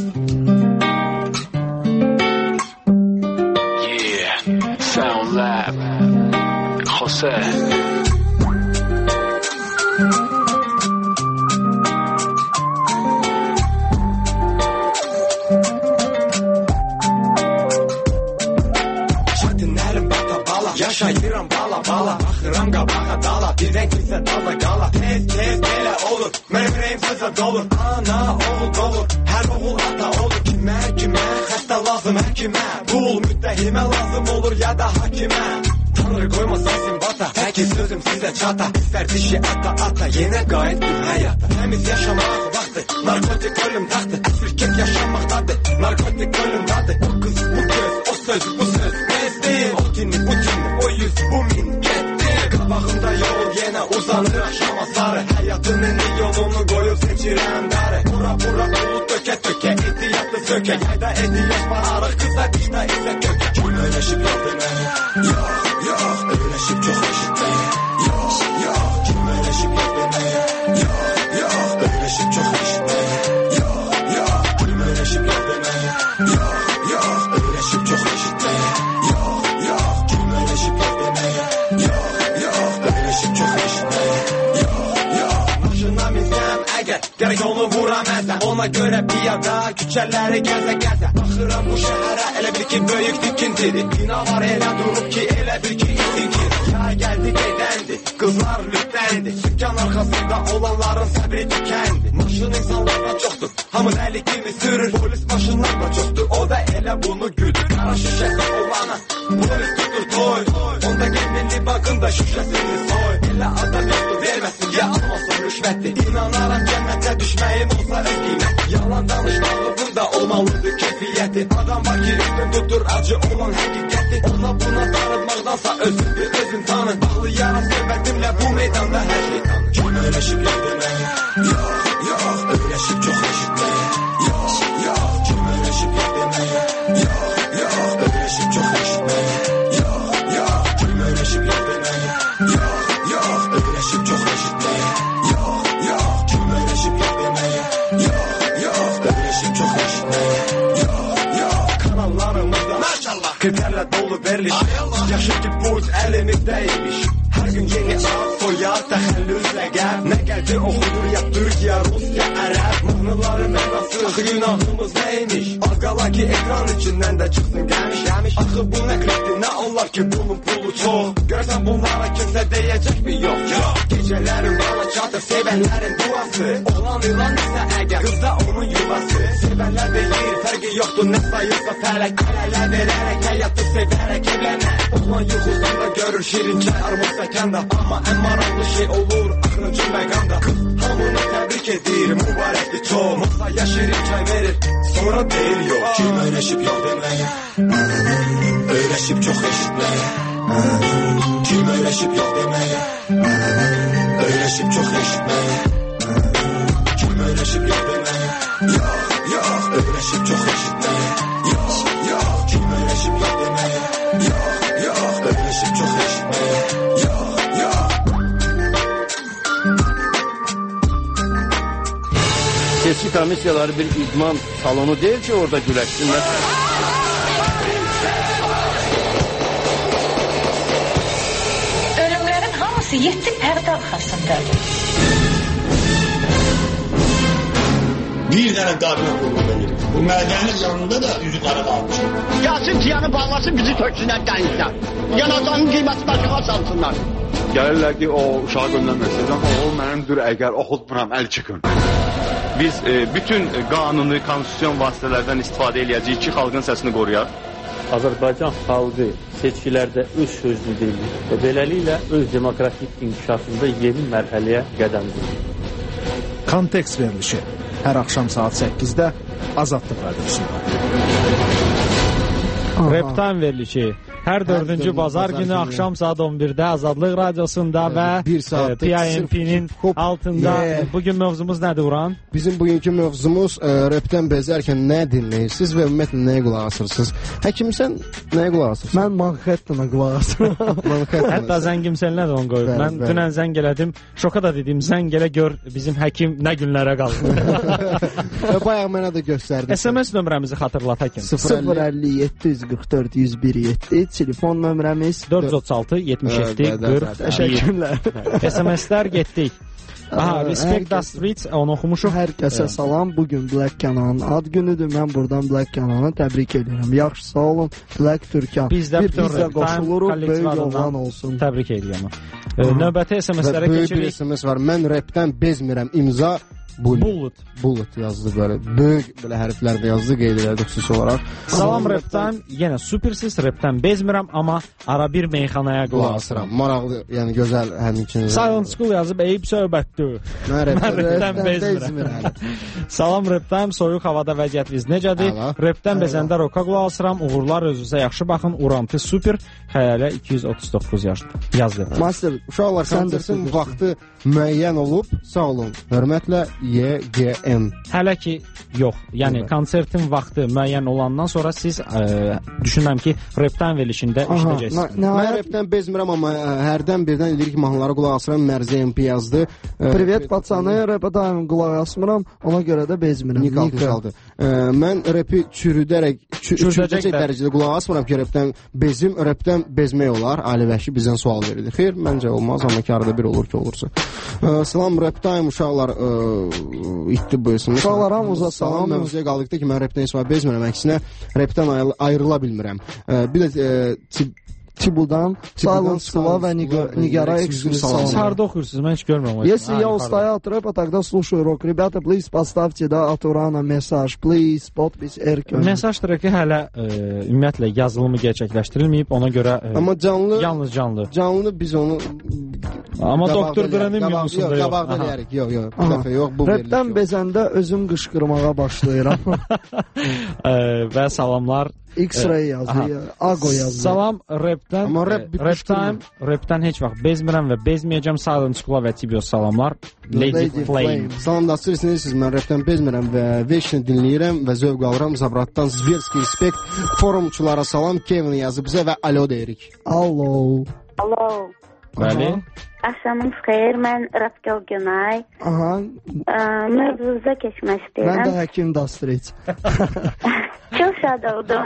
Soundlab José Çətinlərim bata bala Yaşayıram bala bala Baxıram qabağa dala Birdən kimsə dala qala Tez tez belə olur Mənim ürəyim sözə dolur Ana oğul dolur Hər oğul ata olur Kimə kimə Xəstə lazım həkimə Pul müttəhimə lazım olur ya da hakimə Tanrı qoymasa simbata Təki sözüm sizə çata İstər dişi ata ata Yenə qayıtdım həyata Təmiz yaşamaq vaxtı Narkotik ölüm taxtı Sirkət yaşamaqdadır Narkotik ölüm dadı O qız bu göz O söz bu söz Bezdim O günü bu günü O yüz bu min getdi Qabağımda yol yenə uzanır aşama sarı Həyatının yolunu qoyub seçirəm darı Bura bura ulu tökə tökə Ehtiyatlı sökə Yayda ehtiyac var arıq Qısa qışda isə kökə Kim öləşib yoldu mənə Yox yox öləşib çox eşitməyə Yox yox Kim öləşib yoldu mənə Yox yox öləşib çox eşitməyə Yox yox Kim öləşib yoldu mənə Yox yox öləşib çox eşitməyə Yox yox Kim öləşib yoldu mənə Yox yox öləşib çox eşitməyə Yox yox Maşına minsəm əgər Gərək onu vuram əzəm Ona görə piyada küçələri gəzə gəzə Baxıram bu şəhərə elə bil ki böyük dikintidir Bina var elə durub ki elə bil ki istinkir Yay gəldi gedəndi Qızlar lütləndi Sükkan arxasında olanların səbri tükəndi Maşın insanlardan çoxdur Hamı dəli kimi sürür Polis maşınlardan çoxdur O da elə bunu güdür Qara şüşəsi olana Polis tutur toy Onda gəmili bakın da şüşəsini soy Elə adam yoxdur verməsin ya almasın rüşvətli İnanaram cənnətə düşməyim olsa öz qiymət Yalan danışmağımın da olmalıdır keyfiyyəti Adam var ki üstün tutur acı olan həqiqəti Ona buna sarılmaqdansa özündür özün tanın Bağlayaram söhbətimlə bu meydanda hər şey tanın Kim öləşib yoldu mənə Yox yox öləşib çox eşitməyə Yox yox Kim öləşib yoldu mənə Yox yox öləşib çox eşitməyə Yox yox Kim öləşib yoldu mənə Yox yox öləşib çox eşitməyə Yox yox Kim öləşib yoldu mənə Yox yox öləşib çox eşitməyə Yox yox Kanallarımızda maşallah Kriterlə dolu veriliş Yaşır ki buz əlimizdəymiş Hər gün yeni ad soyad təxəllüslə gəl Nə gəldi oxudur ya Türkiyə, Rusya, Ərəb Mahnıları mənası Axı günahımız neymiş Ağqala ki ekran içindən də çıxsın gəlmiş Axı bu nə klipdir nə onlar ki bunun pulu çox Görsən bunlara kimsə deyəcək mi yox Yox Gecələrin bana çatır sevənlərin duası Olan ilan isə əgər qızda onun yuvası Sevənlər deyir fərqi yoxdur nə sayırsa fələk Ələ verərək həyatı sevərək evlənər Olan yuxusunda görür şirin çay armud stəkanda Amma ən maraqlı şey olur axırıncı məqamda Qız hamını təbrik edir mübarəkdir çox Masaya şirin çay verir sonra deyir yox Kim öləşib yol deməyə Öləşib çox eşitməyə Kim öləşib yol deməyə Öləşib çox eşitməyə Kim öləşib yol deməyə Yox yox öləşib çox eşitməyə Yox yox Kim öləşib yol deməyə Yox yox musiqi komissiyaları bir idman salonu deyil ki, orada güləşsinlər. Ölümlərin hamısı yeddi pərdə arxasındadır. Bir dənə qadına qulluq edir. Bu mədənin yanında da üzü qara qalmış. Gəlsin tiyanı bağlasın, bizi töksünlər dənizdən. Yanacağının qiyməti başına salsınlar. Gəlirlər ki, o uşağı göndərməsin. O mənimdir, əgər oxutmuram, əl çıxın. Biz e, bütün qanuni, konstitusyon vasitələrdən istifadə edəcəyik ki, xalqın səsini qoruyaq. Azərbaycan xalqı seçkilərdə öz sözünü deyir və beləliklə öz demokratik inkişafında yeni mərhələyə qədəm qoyur. Kontekst verilişi hər axşam saat səkkizdə Azadlıq Radiosunda. Rap Time verilişi hər dördüncü bazar günü axşam saat on birdə Azadlıq Radiosunda və P I M P-nin altında. Bugün mövzumuz nədir Uran? Bizim bugünkü mövzumuz e, rapdən bezərkən nə dinləyirsiniz və ümumiyyətlə nəyə qulaq asırsınız? Həkim, sən nəyə qulaq asırsın? Mən Manhattan'a qulaq asıram. Hətta zəngimsənlər də onu qoyub. Mən dünən zəng elədim, şoka da dedim, zəng elə gör bizim həkim nə günlərə qaldı. Bayaq mənə də göstərdi. S M S nömrəmizi xatırlat həkim. sıfır əlli yeddi yüz qırx dörd yüz bir yeddi telefon nömrəmiz dörd yüz otuz altı yetmiş yeddi qırx. Təşəkkürlər. S M S-lər getdik. Aha, Respect the Street, onu oxumuşuq. Hər kəsə salam. Bugün Black Kanalın ad günüdür. Mən buradan Black Kanalını təbrik edirəm. Yaxşı, sağ olun. Black Türkan. Biz də bütün qoşuluruq. Böyük oğlan olsun. Təbrik edirəm. Növbəti S M S-lərə keçirik. Böyük bir S M S var. Mən rapdən bezmirəm. İmza Bullet. Bullet yazdı böyle. Böyük böyle hərflərdə yazdı, qeyd elədi xüsusi olaraq. Salam rapdən, yenə supersiz, rapdən bezmirəm, amma ara bir meyxanaya qulaq asıram. Maraqlı, yəni gözəl həmçinin. Silent School yazıb, eyib söhbətdir. Mən rapdən bezmirəm. Salam rapdən, soyuq havada vəziyyətiniz necədir? Rapdən bezəndə roka qulaq asıram, uğurlar, özünüzə yaxşı baxın, urantı super, xəyalə iki yüz otuz doqquz yazdı. Master, uşaqlar, konsertin vaxtı müəyyən olub, sağ olun, hörmətlə Y G M. Hələ ki yox. Yəni konsertin vaxtı müəyyən olandan sonra siz ə, düşünürəm ki, rapdən verilişində işləyəcəksiniz. Mən rapdən bezmirəm, amma hərdən birdən lirik mahnılara qulaq asıram. Mərzə M P yazdı. Privet paçanı, rapə daim qulaq asmıram, ona görə də bezmirəm. Nik aldı. Mən rapi çürüdərək, çürüdəcək dərəcədə qulaq asmıram ki, rapdən bezim, rapdən bezmək olar. Ali Vəhşi bizdən sual verirdi. Xeyr, məncə olmaz, amma ki arada bir olur ki, olursa. Salam rap time uşaqlar, itdi bu isim. Uşaqlar hamınıza salam. Mövzuya qaldıqda ki, mən rapdən heç vaxt bezmirəm, əksinə rapdən ayrıla bilmirəm. Bir də Tibudan, Silent School və Nigara эксклюзив. Harda oxuyursunuz? Mən heç görmürəm. Если я устаю от рэпа, тогда слушаю рок. Ребята, please поставьте да от Урана mesaj. Please, podpis Erkan. Mesaj treki hələ ə, ümumiyyətlə yazılımı gerçəkləşdirilməyib. Ona görə ə, amma canlı, yalnız canlı. Canlı biz onu amma doktor Qrənin minusunda yox. Qabaqda deyərik. Yox, yox. Bu dəfə yox, bu verilir. Rapdən bezəndə özüm qışqırmağa başlayıram. Və salamlar. X-ray yazdı, Ago yazdı. Salam rapdən. Amma rap rapdən, rapdən heç vaxt bezmirəm və bezməyəcəm. Silent School və Tibios salamlar. Lady, Lady Flame. Salam dostlar, siz mən rapdən bezmirəm və Veşni dinləyirəm və zövq alıram. Zabratdan Zverski Respect forumçulara salam. Kevin yazıb bizə və alo deyirik. Alo. Alo. Bəli. Axşamınız xeyir, mən Rapkel Günay. Aha. Mövzuza keçmək istəyirəm. Mən də həkim Dastrit. Çox şad oldum.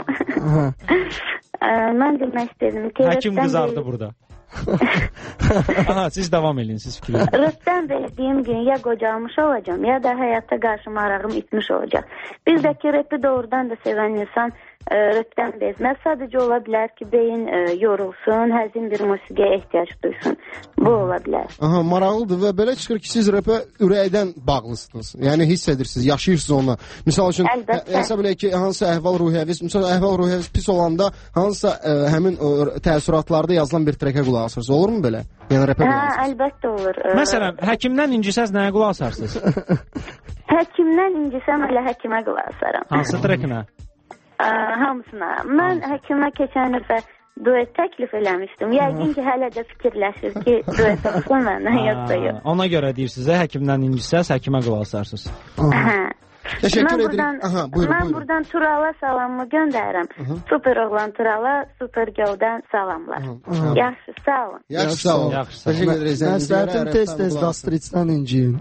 Mən demək istədim ki... Həkim qızardı burada. Aha, siz davam edin, siz fikirlərin. Rapdən bezdiyim gün ya qocalmış olacağım, ya da həyatda qarşı marağım itmiş olacaq. Bizdəki rapi doğrudan da sevən insan e, rapdən bezməz. Sadəcə ola bilər ki, beyin e, yorulsun, həzin bir musiqiyə ehtiyac duysun. Bu ola bilər. Aha, maraqlıdır və belə çıxır ki, siz rapə ürəkdən bağlısınız. Yəni hiss edirsiniz, yaşayırsınız onunla. Misal üçün, hesab eləyək ki, hansısa əhval-ruhiyyəviz, misal əhval-ruhiyyəviz pis olanda hansısa ə, həmin o, təəssüratlarda yazılan bir trekə qulaq asırsınız. Olur mu belə? Yəni rapə qulaq asırsınız. Hə, əlbəttə olur. Məsələn, həkimdən incisəz nəyə qulaq asarsınız? Həkimdən incisəm elə həkimə qulaq asaram. Hansı trekinə? Hamısına. Mən həkimə keçən dəfə duet təklif eləmişdim. Yəqin ki, hələ də fikirləşir ki, duet olsun məndən, yoxsa yox. Ona görə deyirsiniz, həkimdən incisəz, həkimə qulaq asarsınız. Hə. Təşəkkür mən edirik. Buradan, Aha, buyurun, mən buyurun. buradan Turala salamımı göndərirəm. Aha. Super oğlan Turala, Super Girl'dən salamlar. Aha. Yaxşı, sağ olun. Yaxşı, sağ olun. Təşəkkür ederiz. Məsləhətim tez-tez Dastritsdən inciyim.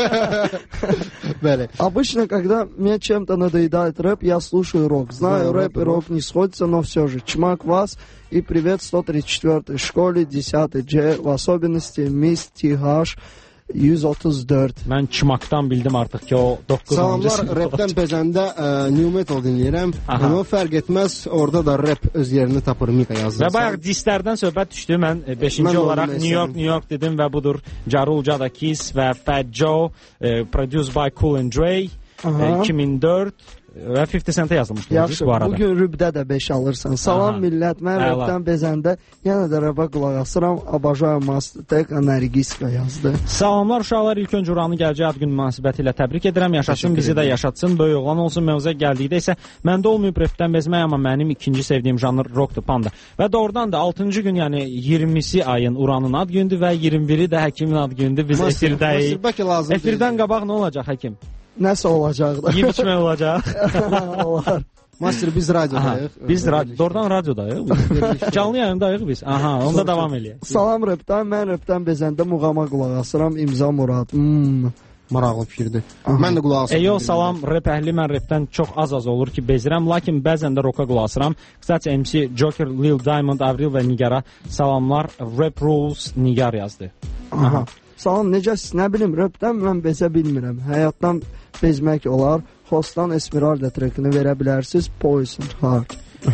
Bəli. Обычно, когда мне чем-то надоедает рэп, я слушаю рок. Знаю, рэп и рок не сходятся, но все же. Чмак вас и привет сто тридцать четвёртой школе, десятый J, в особенности Miss Tihash yüz otuz dörd. Mən Çmakdan bildim artıq ki, o doqquzuncu Salamlar, rapdən bezəndə ə, New Metal dinləyirəm. Yəni, o fərq etməz, orada da rap öz yerini tapır, Mika yazdı. Və bayaq dislərdən söhbət düşdü, mən beşinci olaraq New York, New York dedim və budur Jarul Jada Kiss və Fat Joe, e, produced by Cool and Dre, e, iki min dörd və fifty Cent'e yazılmışdı. Yaxşı, bu arada. bugün Rübdə də beş alırsan. Salam Aha. millət, mən Əla. rapdən bezəndə yenə də rapa qulaq asıram. Abajoy Mastek Energiska yazdı. Salamlar uşaqlar, ilk öncə Uranı gələcək ad günü münasibəti ilə təbrik edirəm. Yaşasın, bizi də yaşatsın, böyük oğlan olsun. Mövzuya gəldikdə isə məndə olmayıb rapdən bezmək, amma mənim ikinci sevdiyim janr rockdur, panda. Və doğrudan da altıncı gün, yəni iyirmisi ayın Uranın ad gündür və iyirmi biri də Həkimin ad gündür. Biz efirdəyik. Efirdən qabaq nə olacaq Həkim? Nəsə olacaq da. Yiyib içmək olacaq. Olar. Master, biz radiodayıq. Biz rad doğrudan radiodayıq. Canlı yayındayıq biz. Aha, onda davam eləyək. Salam rapdən, mən rapdən bezəndə muğama qulaq asıram. İmza Murad. Hmm. Maraqlı fikirdir. Mən də qulaq asıram. E, yo, salam, rap əhli, mən rapdən çox az-az olur ki, bezirəm, lakin bəzən də roka qulaq asıram. Qısaca M C Joker, Lil Diamond, Avril və Nigara salamlar. Rap Rules Nigar yazdı. Aha. Salam, necəsiz? Nə bilim, rapdən mən bezə bilmirəm. Həyatdan bezmək olar. Hostdan Esmeralda trekini verə bilərsiniz. Poison Heart.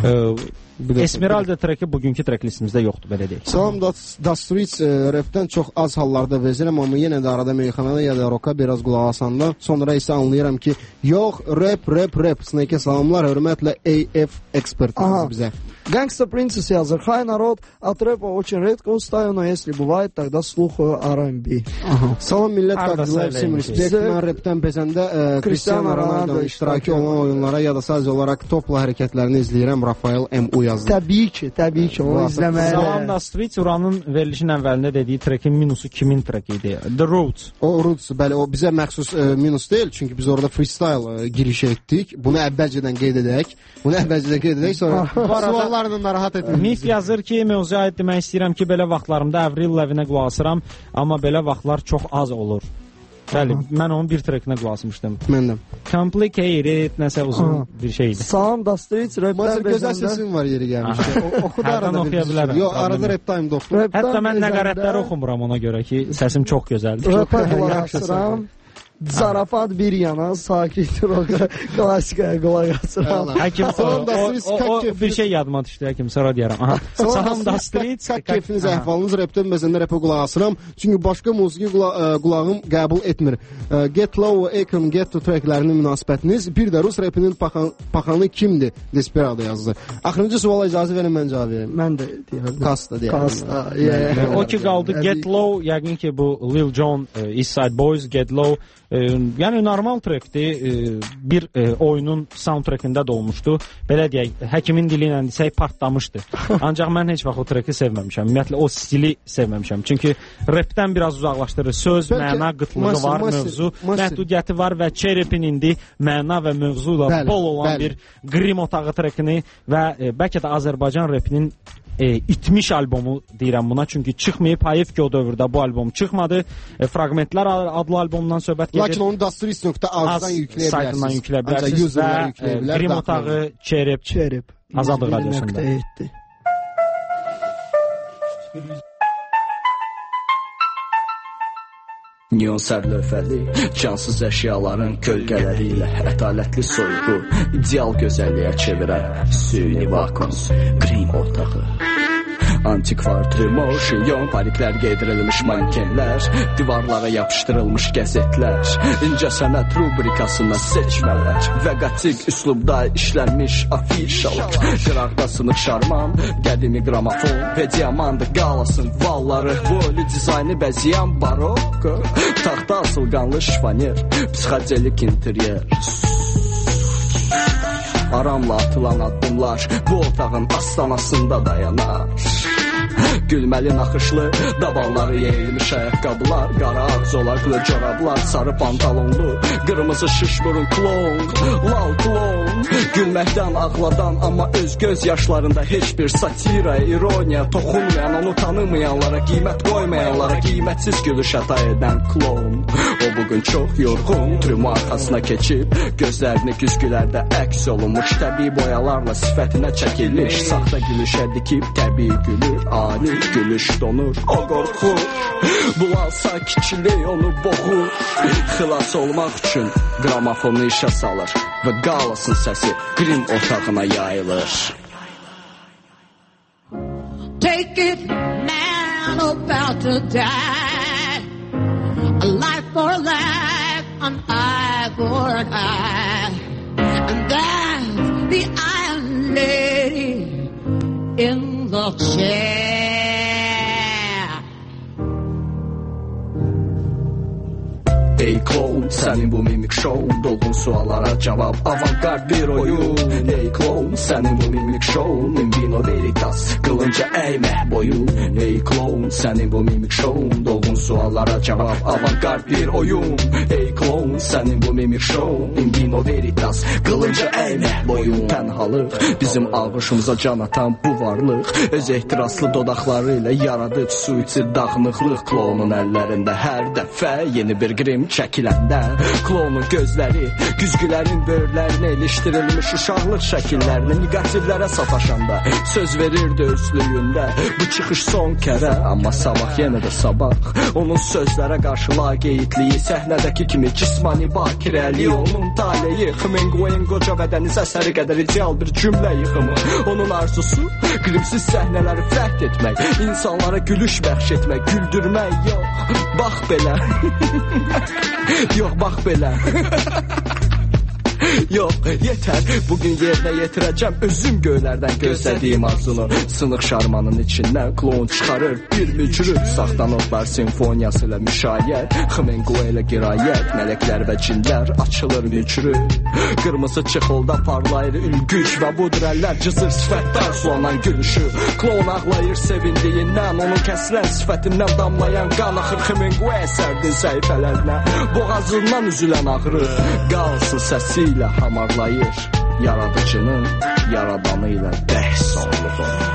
Esmeralda treki bugünkü trek listimizdə yoxdur, belə deyək. Salam, Da Streets e, rapdən çox az hallarda vezirəm, amma yenə də arada meyxanada ya da roka biraz qulaq asanda sonra isə anlayıram ki, yox, rap, rap, rap. Snake salamlar, hörmətlə A F Expert bizə. Gangsta Princess yazır. Хай народ, от рэпа очень редко устаю, но если бывает, тогда слухаю R and B. Salam millət, qadrlar, всем respekt. Mən rapdən bezəndə e, Cristiano Ronaldo iştiraki olan oyunlara ya da sadəcə olaraq topla hərəkətlərini izləyirəm. Rafael M U yazdı. Təbii ki, təbii ki, onu izləməli. Salam da Street Uranın verilişin əvvəlində dediyi trekin minusu kimin treki idi? The Roots. O Roots, bəli, o bizə məxsus e, minus deyil, çünki biz orada freestyle e, giriş etdik. Bunu əvvəlcədən qeyd edək. Bunu əvvəlcədən qeyd edək, sonra suallarla narahat etdik. Mif yazır ki, mövzuya aid demək istəyirəm ki, belə vaxtlarımda Avril Lavigne qulaq asıram, amma belə vaxtlar çox az olur. Bəli, mən onun bir trekinə qulaq asmışdım. Mən də. Complicated, nəsə uzun bir şeydir. Salam da Street rapdən bezəndə. Gözəl səsin var yeri gəlmişdi. Oxu da arada oxuya bilərəm. Yox, arada rap time doktor. Hətta mən nəqarətləri oxumuram ona görə ki, səsim çox gözəldir. Rapa qulaq asıram. Zarafat bir yana, sakit roka, klasikaya qulaq asıram. Həkim, o bir şey yadıma düşdü, Həkim, sonra deyərəm. Salam da Street. Kək keyfiniz, əhvalınız, rapdən bezəndə rapa qulaq asıram. Çünki başqa musiqi qulağım qəbul etmir. Get Low və Akon Get To tracklərinin münasibətiniz. Bir də Rus rapinin paxanı kimdir? Desperado yazdı. Axırıncı suala icazə verin, mən cavab verim. Mən də deyərəm. Kasta deyərəm. Kasta. O ki qaldı Get Low, yəqin ki bu Lil Jon, East Side Boys, Get Low. E, yəni normal trekdir, e, bir e, oyunun soundtrackində də olmuşdu. Belə deyək, Həkimin dili ilə desək partlamışdı. Ancaq mən heç vaxt o treki sevməmişəm. Ümumiyyətlə o stili sevməmişəm. Çünki rapdən biraz uzaqlaşdırır. Söz, Bəlkə, məna qıtlığı masir, var, masir, mövzu, masir. məhdudiyyəti var və Cherepin indi məna və mövzu ilə bəli, bol olan bəli. bir Grim otağı trekini və e, bəlkə də Azərbaycan rapinin E, itmiş albomu deyirəm buna, çünki çıxmayıb. Hayif ki o dövrdə bu albom çıxmadı. E, Fragmentlər adlı albomdan söhbət gedir. Lakin onu dastrits nöqtə azdan yükləyə bilərsiniz. yükləyə bilərsiniz və e, Grim otağı Çerep, Çerep. Azadlıq radiosunda. Neon sərlövhəli, cansız əşyaların kölgələri ilə ədalətli soyuğu ideal gözəlliyə çevirən süni vakum, Grim otağı. Antikvar Trimotion, yon pariklər qeydirilmiş mankenlər, divarlara yapışdırılmış qəzetlər, incə sənət rubrikasına seçmələr və qatik üslubda işlənmiş afişalar. Qıraqda sınıq şarman, qədimi gramofon və diamant qalasın valları, boylu dizaynı bəzəyən barokko, taxta asılqanlı şifanyer, psixodelik interyer. Aramla atılan addımlar bu otağın astanasında dayanar. Gülməli naxışlı dabanları yeyilmiş ayaqqabılar, qara ağzolaqlı corablar, sarı pantalonlu, qırmızı şiş burun klon, lal klon. Gülməkdən ağladan, amma öz göz yaşlarında heç bir satira, ironiya toxunmayan, onu tanımayanlara, qiymət qoymayanlara qiymətsiz gülüş əta edən klon. O bugün çox yorğun, trümü arxasına keçib, gözlərini güzgülərdə əks olunmuş, təbii boyalarla sifətinə çəkilmiş, saxta gülüşə dikib təbii gülür, ani gülüş donur, o qorxur. Bulansa kiçilik onu boğur, xilas olmaq üçün qramafonu işə salır və qalasın səsi qrim otağına yayılır. Take it now, about to die. A life for a life, an eye for an eye. And that's the Iron Lady in the chair. Ey klon, sənin bu mimik şoun, dolğun suallara cavab, avantgard bir oyun. Ey klon, sənin bu mimik şoun, in vino veritas, qılınca əymə boyun. Ey klon, sənin bu mimik şoun, dolğun suallara cavab, avantgard bir oyun. Ey klon, sənin bu mimik şoun, in vino veritas, qılınca əymə boyun. Tənhalıq, bizim ağışımıza can atan bu varlıq, öz ehtiraslı dodaqları ilə yaradıb suitsid dağınıqlıq. Klonun əllərində hər dəfə yeni bir qrim çəkiləndə, klonun gözləri güzgülərin böyürlərinə ilişdirilmiş uşaqlıq şəkillərini negativlərə sataşanda söz verirdi özlüyündə. Bu çıxış son kərə, amma sabah yenə də sabah. Onun sözlərə qarşı laqeydliyi, səhnədəki kimi cismani bakirəliyi, onun taleyi Hemingway'in qoca bədəniz əsəri qədər ideal bir cümlə yığımı. Onun arzusu qrimsiz səhnələri fərq etmək, insanlara gülüş bəxş etmək, güldürmək. Yox, bax belə. Yox, bax belə. Yox, yetər, bugün yerinə yetirəcəm özüm göylərdən gözlədiyim arzunu. Sınıq şarmanın içindən klon çıxarır bir mücrü, saxta notlar simfoniyası ilə müşayiət, Hemingway ilə qirayət, mələklər və cinlər açılır mücrü. Qırmızı çıxılda parlayır ülgüc və bu dirəllər cızır sifətdən sulanan gülüşü. Klon ağlayır sevindiyindən, onun kəsilən sifətindən damlayan qan axır Hemingway əsərdir səhifələrinə. Boğazından üzülən ağrı qalsın səsi ilə hamarlayır yaradıcının yaradanı ilə bəhs sonluğunu.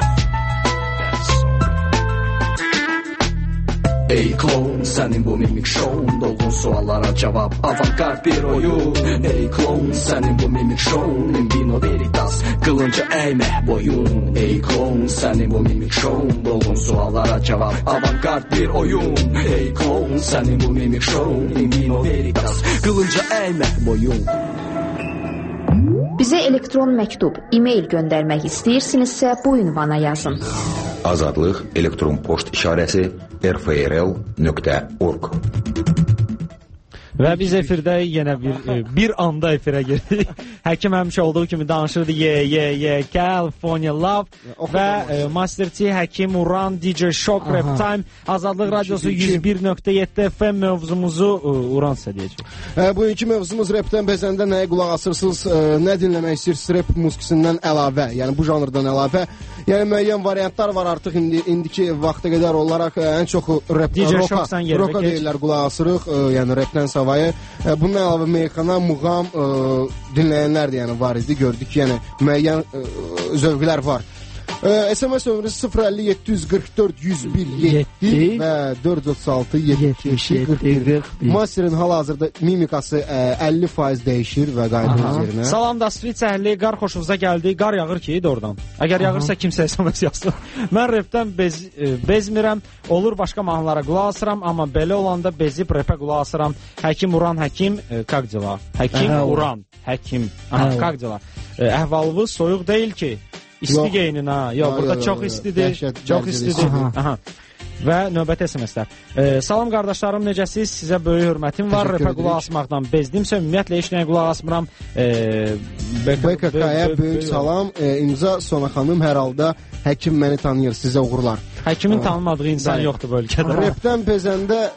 Ey klon, sənin bu mimik şoun, dolğun suallara cavab, avantgard bir oyun. Ey klon, sənin bu mimik şoun, in vino veritas, qılınca əymə boyun. Ey klon, sənin bu mimik şoun, dolğun suallara cavab, avantgard bir oyun. Ey klon, sənin bu mimik şoun, in vino veritas, qılınca əymə boyun. Bizə elektron məktub, e-mail göndərmək istəyirsinizsə bu ünvana yazın. Azadlıq elektron poçt işarəsi r f r l nöqtə org. Və biz efirdə yenə bir bir anda efirə girdik. Həkim həmişə olduğu kimi danışırdı. Ye, ye, ye, California Love və e, Master T, Həkim, Uran, D J Shock, Rap Time, Azadlıq Radiosu yüz bir nöqtə yeddi F M mövzumuzu e, Uran sizə deyəcək. E, bugünkü mövzumuz rapdən bezəndə nəyə qulaq asırsınız, e, nə dinləmək istəyirsiniz rap musiqisindən əlavə, yəni bu janrdan əlavə. Yəni müəyyən variantlar var artıq indi indiki vaxta qədər olaraq e, ən çox rap, roka, roka deyirlər qulaq asırıq, e, yəni rapdən savayı. E, bundan əlavə meyxana, muğam e, dinləyənlər də yəni var idi. Gördük ki, yəni müəyyən e, zövqlər var. E, S M S nömrəsi sıfır əlli yeddi yüz qırx dörd yüz bir yeddi və dörd yüz otuz altı yetmiş qırx bir. Masterin hal-hazırda mimikası e, əlli faiz dəyişir və qayıdır yerinə. Salam da Street səhərli, qar xoşunuza gəldi. Qar yağır ki, doğrudan. Əgər yağırsa kimsə S M S yazsın. Mən rapdən bez, e, bezmirəm. Olur başqa mahnılara qulaq asıram, amma belə olanda bezib rapə qulaq asıram. Həkim Uran, Həkim, e, Kaqcıla. Həkim Aha, Uran, Həkim. Aha, Kaqcıla. E, əhvalınız soyuq deyil ki. İsti geyinin ha. Yox, burada yo, çox istidir. Dəhşət, çox istidir. Aha. Aha. Və növbəti S M S-lər. E, salam qardaşlarım, necəsiz? Sizə böyük hörmətim var. Rəpə qulaq asmaqdan bezdimsə, ümumiyyətlə heç nəyə qulaq asmıram. E, B K K-ya böyük salam. E, imza Sona xanım, hər halda Həkim məni tanıyır. Sizə uğurlar. Həkimin tanımadığı insan yoxdur bu ölkədə. Rəpdən bezəndə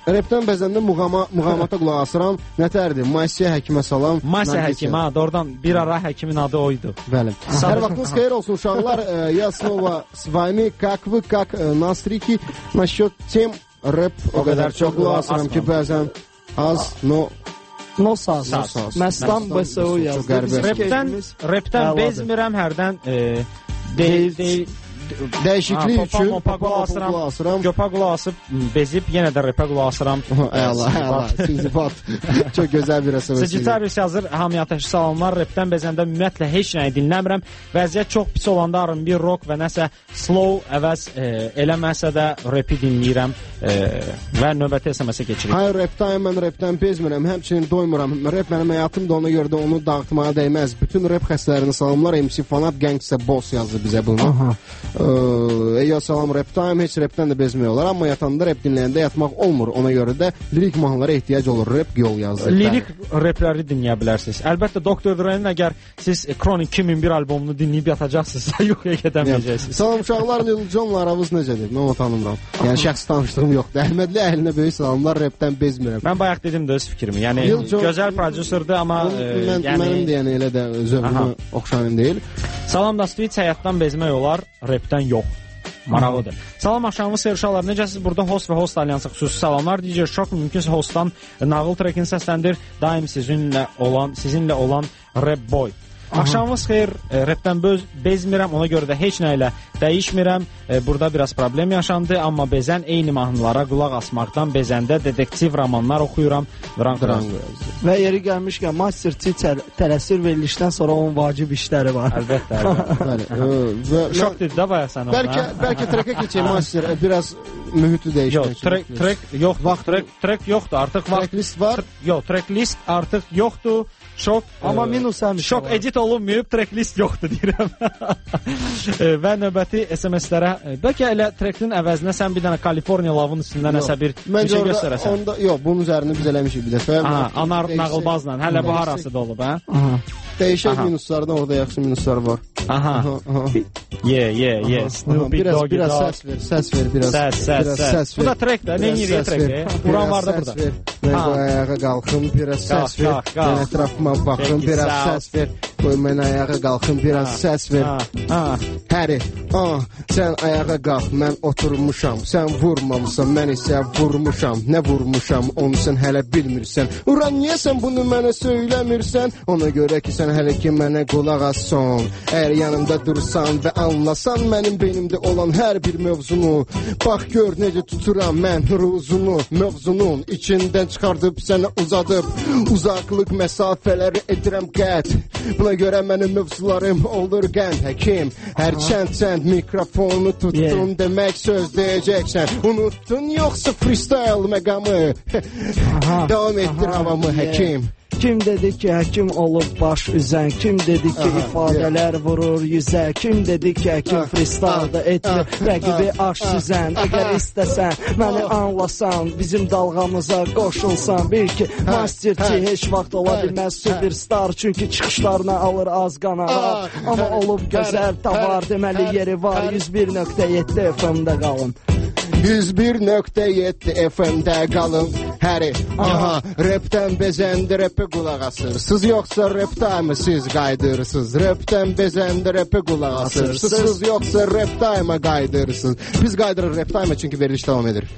Repdən bəzəndə muğama, muğamata qulaq asıram. Nətərdir? Masiyə həkimə salam. Masiyə həkim, ha, doğrudan bir ara həkimin adı oydu. Bəli. Hər vaxtınız xeyir olsun uşaqlar. Я снова с вами. Как вы, как настройки насчет тем rap o qədər çox qulaq asıram ki, bəzən az, no... No saz. Məstan B S O yazdı. Repdən, repdən bezmirəm, hərdən deyil, deyil. Dəyişiklik üçün qulaq asıram. Göpə qulaq asıb bezib, yenə də repə qulaq asıram. Əla, əla. Sinzibat. Çox gözəl bir əsəb. Gitarist yazır, hamıya təşkil salamlar. Repdən bezəndə ümumiyyətlə heç nəyi dinləmirəm. Vəziyyət çox pis olanda R and B, rock və nəsə slow əvəz eləməsə də repi dinləyirəm və növbəti S M S-ə keçirik. Hayır, repdən mən repdən bezmirəm. Həmçinin doymuram. Rep mənim həyatımda, ona görə də onu dağıtmaya dəymez. Bütün rep xəstələrini salamlar. M C Fanat Gangsta Boss yazdı bizə bunu. Eyo salam reptayım, heç repdən də bezmiyorlar, amma yatanda rep dinləyəndə yatmaq olmur, ona görə də lirik mahnılara ehtiyac olur, rep yol yazdı. Lirik repləri dinləyə bilərsiniz. Əlbəttə doktor Dre'nin əgər siz Chronic iki min bir albomunu dinləyib yatacaqsınızsa yuxuya gedəməyəcəksiniz. Salam uşaqlar, Lil Jon'la aranız necədir? Mən onu tanımıram. Yəni şəxsi tanışlığım yoxdur. Əhmədli əhlinə böyük salamlar, repdən bezmirəm. Mən bayaq dedim də öz fikrimi. Yəni gözəl prodüserdir, amma mənim də yəni elə də zövqümə oxşayan deyil. Salam Dastvit, həyatdan bezmək olar, repdən yox. Maraqlıdır. Salam axşamınız xeyirşalar. Necəsiz? Burada host və host alyansı xüsusi salamlar. D J Shock mümkünsə hostdan nağıl trekini səsləndir. Daim sizinlə olan, sizinlə olan Rap Boy. Axşamınız xeyir, repdən bezmirəm, ona görə də heç nə ilə dəyişmirəm. Burada biraz problem yaşandı, amma bezən eyni mahnılara qulaq asmaqdan bezəndə detektiv romanlar oxuyuram. Və yeri gəlmişkən Master T tələsir verilişdən sonra onun vacib işləri var. Əlbəttə, əlbəttə. Şok dedi də bayaq sən ona. Bəlkə trekə keçək Master, biraz mühütü dəyişmək. Yox, trek, trek, yox, trek, trek yoxdur, artıq vaxt. Tracklist var? Yox, tracklist artıq yoxdur. Şok, amma minus həmişə. Şok edit olunmayıb, tracklist yoxdur deyirəm. Və növbəti S M S-lərə, bəlkə elə tracklin əvəzinə sən bir dənə California Love-ın üstündə nəsə bir şey göstərəsən. Onda yox, bunun üzərini biz eləmişik bir dəfə. Aha, anar nağılbazla. Hələ bu harası da olub, hə? Aha. Dəyişək minuslardan orada yaxşı minuslar var. Aha. Ye, ye, ye. Snoopy Doggy Dogg. Biraz səs ver, səs ver biraz. Səs, səs, səs. Bu da track da, nə yeri track? Buran var da burada. Mən ayağa qalxım, biraz səs ver. Mən ətrafıma baxım, biraz səs ver. Qoy mən ayağa qalxım, biraz səs ver. Həri, sən ayağa qalx, mən oturmuşam. Sən vurmamısan, mən isə vurmuşam. Nə vurmuşam, onu sən hələ bilmirsən. Uran, niyə sən bunu mənə söyləmirsən? Ona görə ki, sən hələ ki mənə qulaq asson. Əgər yanımda dursan və anlasan mənim beynimdə olan hər bir mövzunu, bax gör necə tuturam mən ruzunu, mövzunun içindən çıxardıb sənə uzadıb, uzaqlıq məsafələri edirəm qət. Buna görə mənim mövzularım olur qənd, həkim. Hərçənd sən mikrofonu tuttun, demək söz deyəcəksən. Unuttun yoxsa freestyle məqamı? Davam etdir havamı, həkim. Kim dedi ki həkim olub baş üzən? Kim dedi ki ifadələr vurur yüzə? Kim dedi ki həkim freestyle etmir, rəqibi aş süzən? Əgər istəsən, məni anlasan, bizim dalğamıza qoşulsan, bil ki Master T heç vaxt ola bilməz superstar, çünki çıxışlarına alır az qanalar. Amma olub gözəl tavar, deməli yeri var. yüz bir nöqtə yeddi F M-də qalın. yüz bir nöqtə yeddi F M-də qalın. Həri, aha, repdən bezəndə repə qulaq asırsınız, yoxsa reptayımı siz qaydırsınız? Repdən bezəndə repə qulaq asırsınız, yoxsa reptayıma qaydırsınız? Biz qaydırır reptayıma, çünki veriliş davam edir.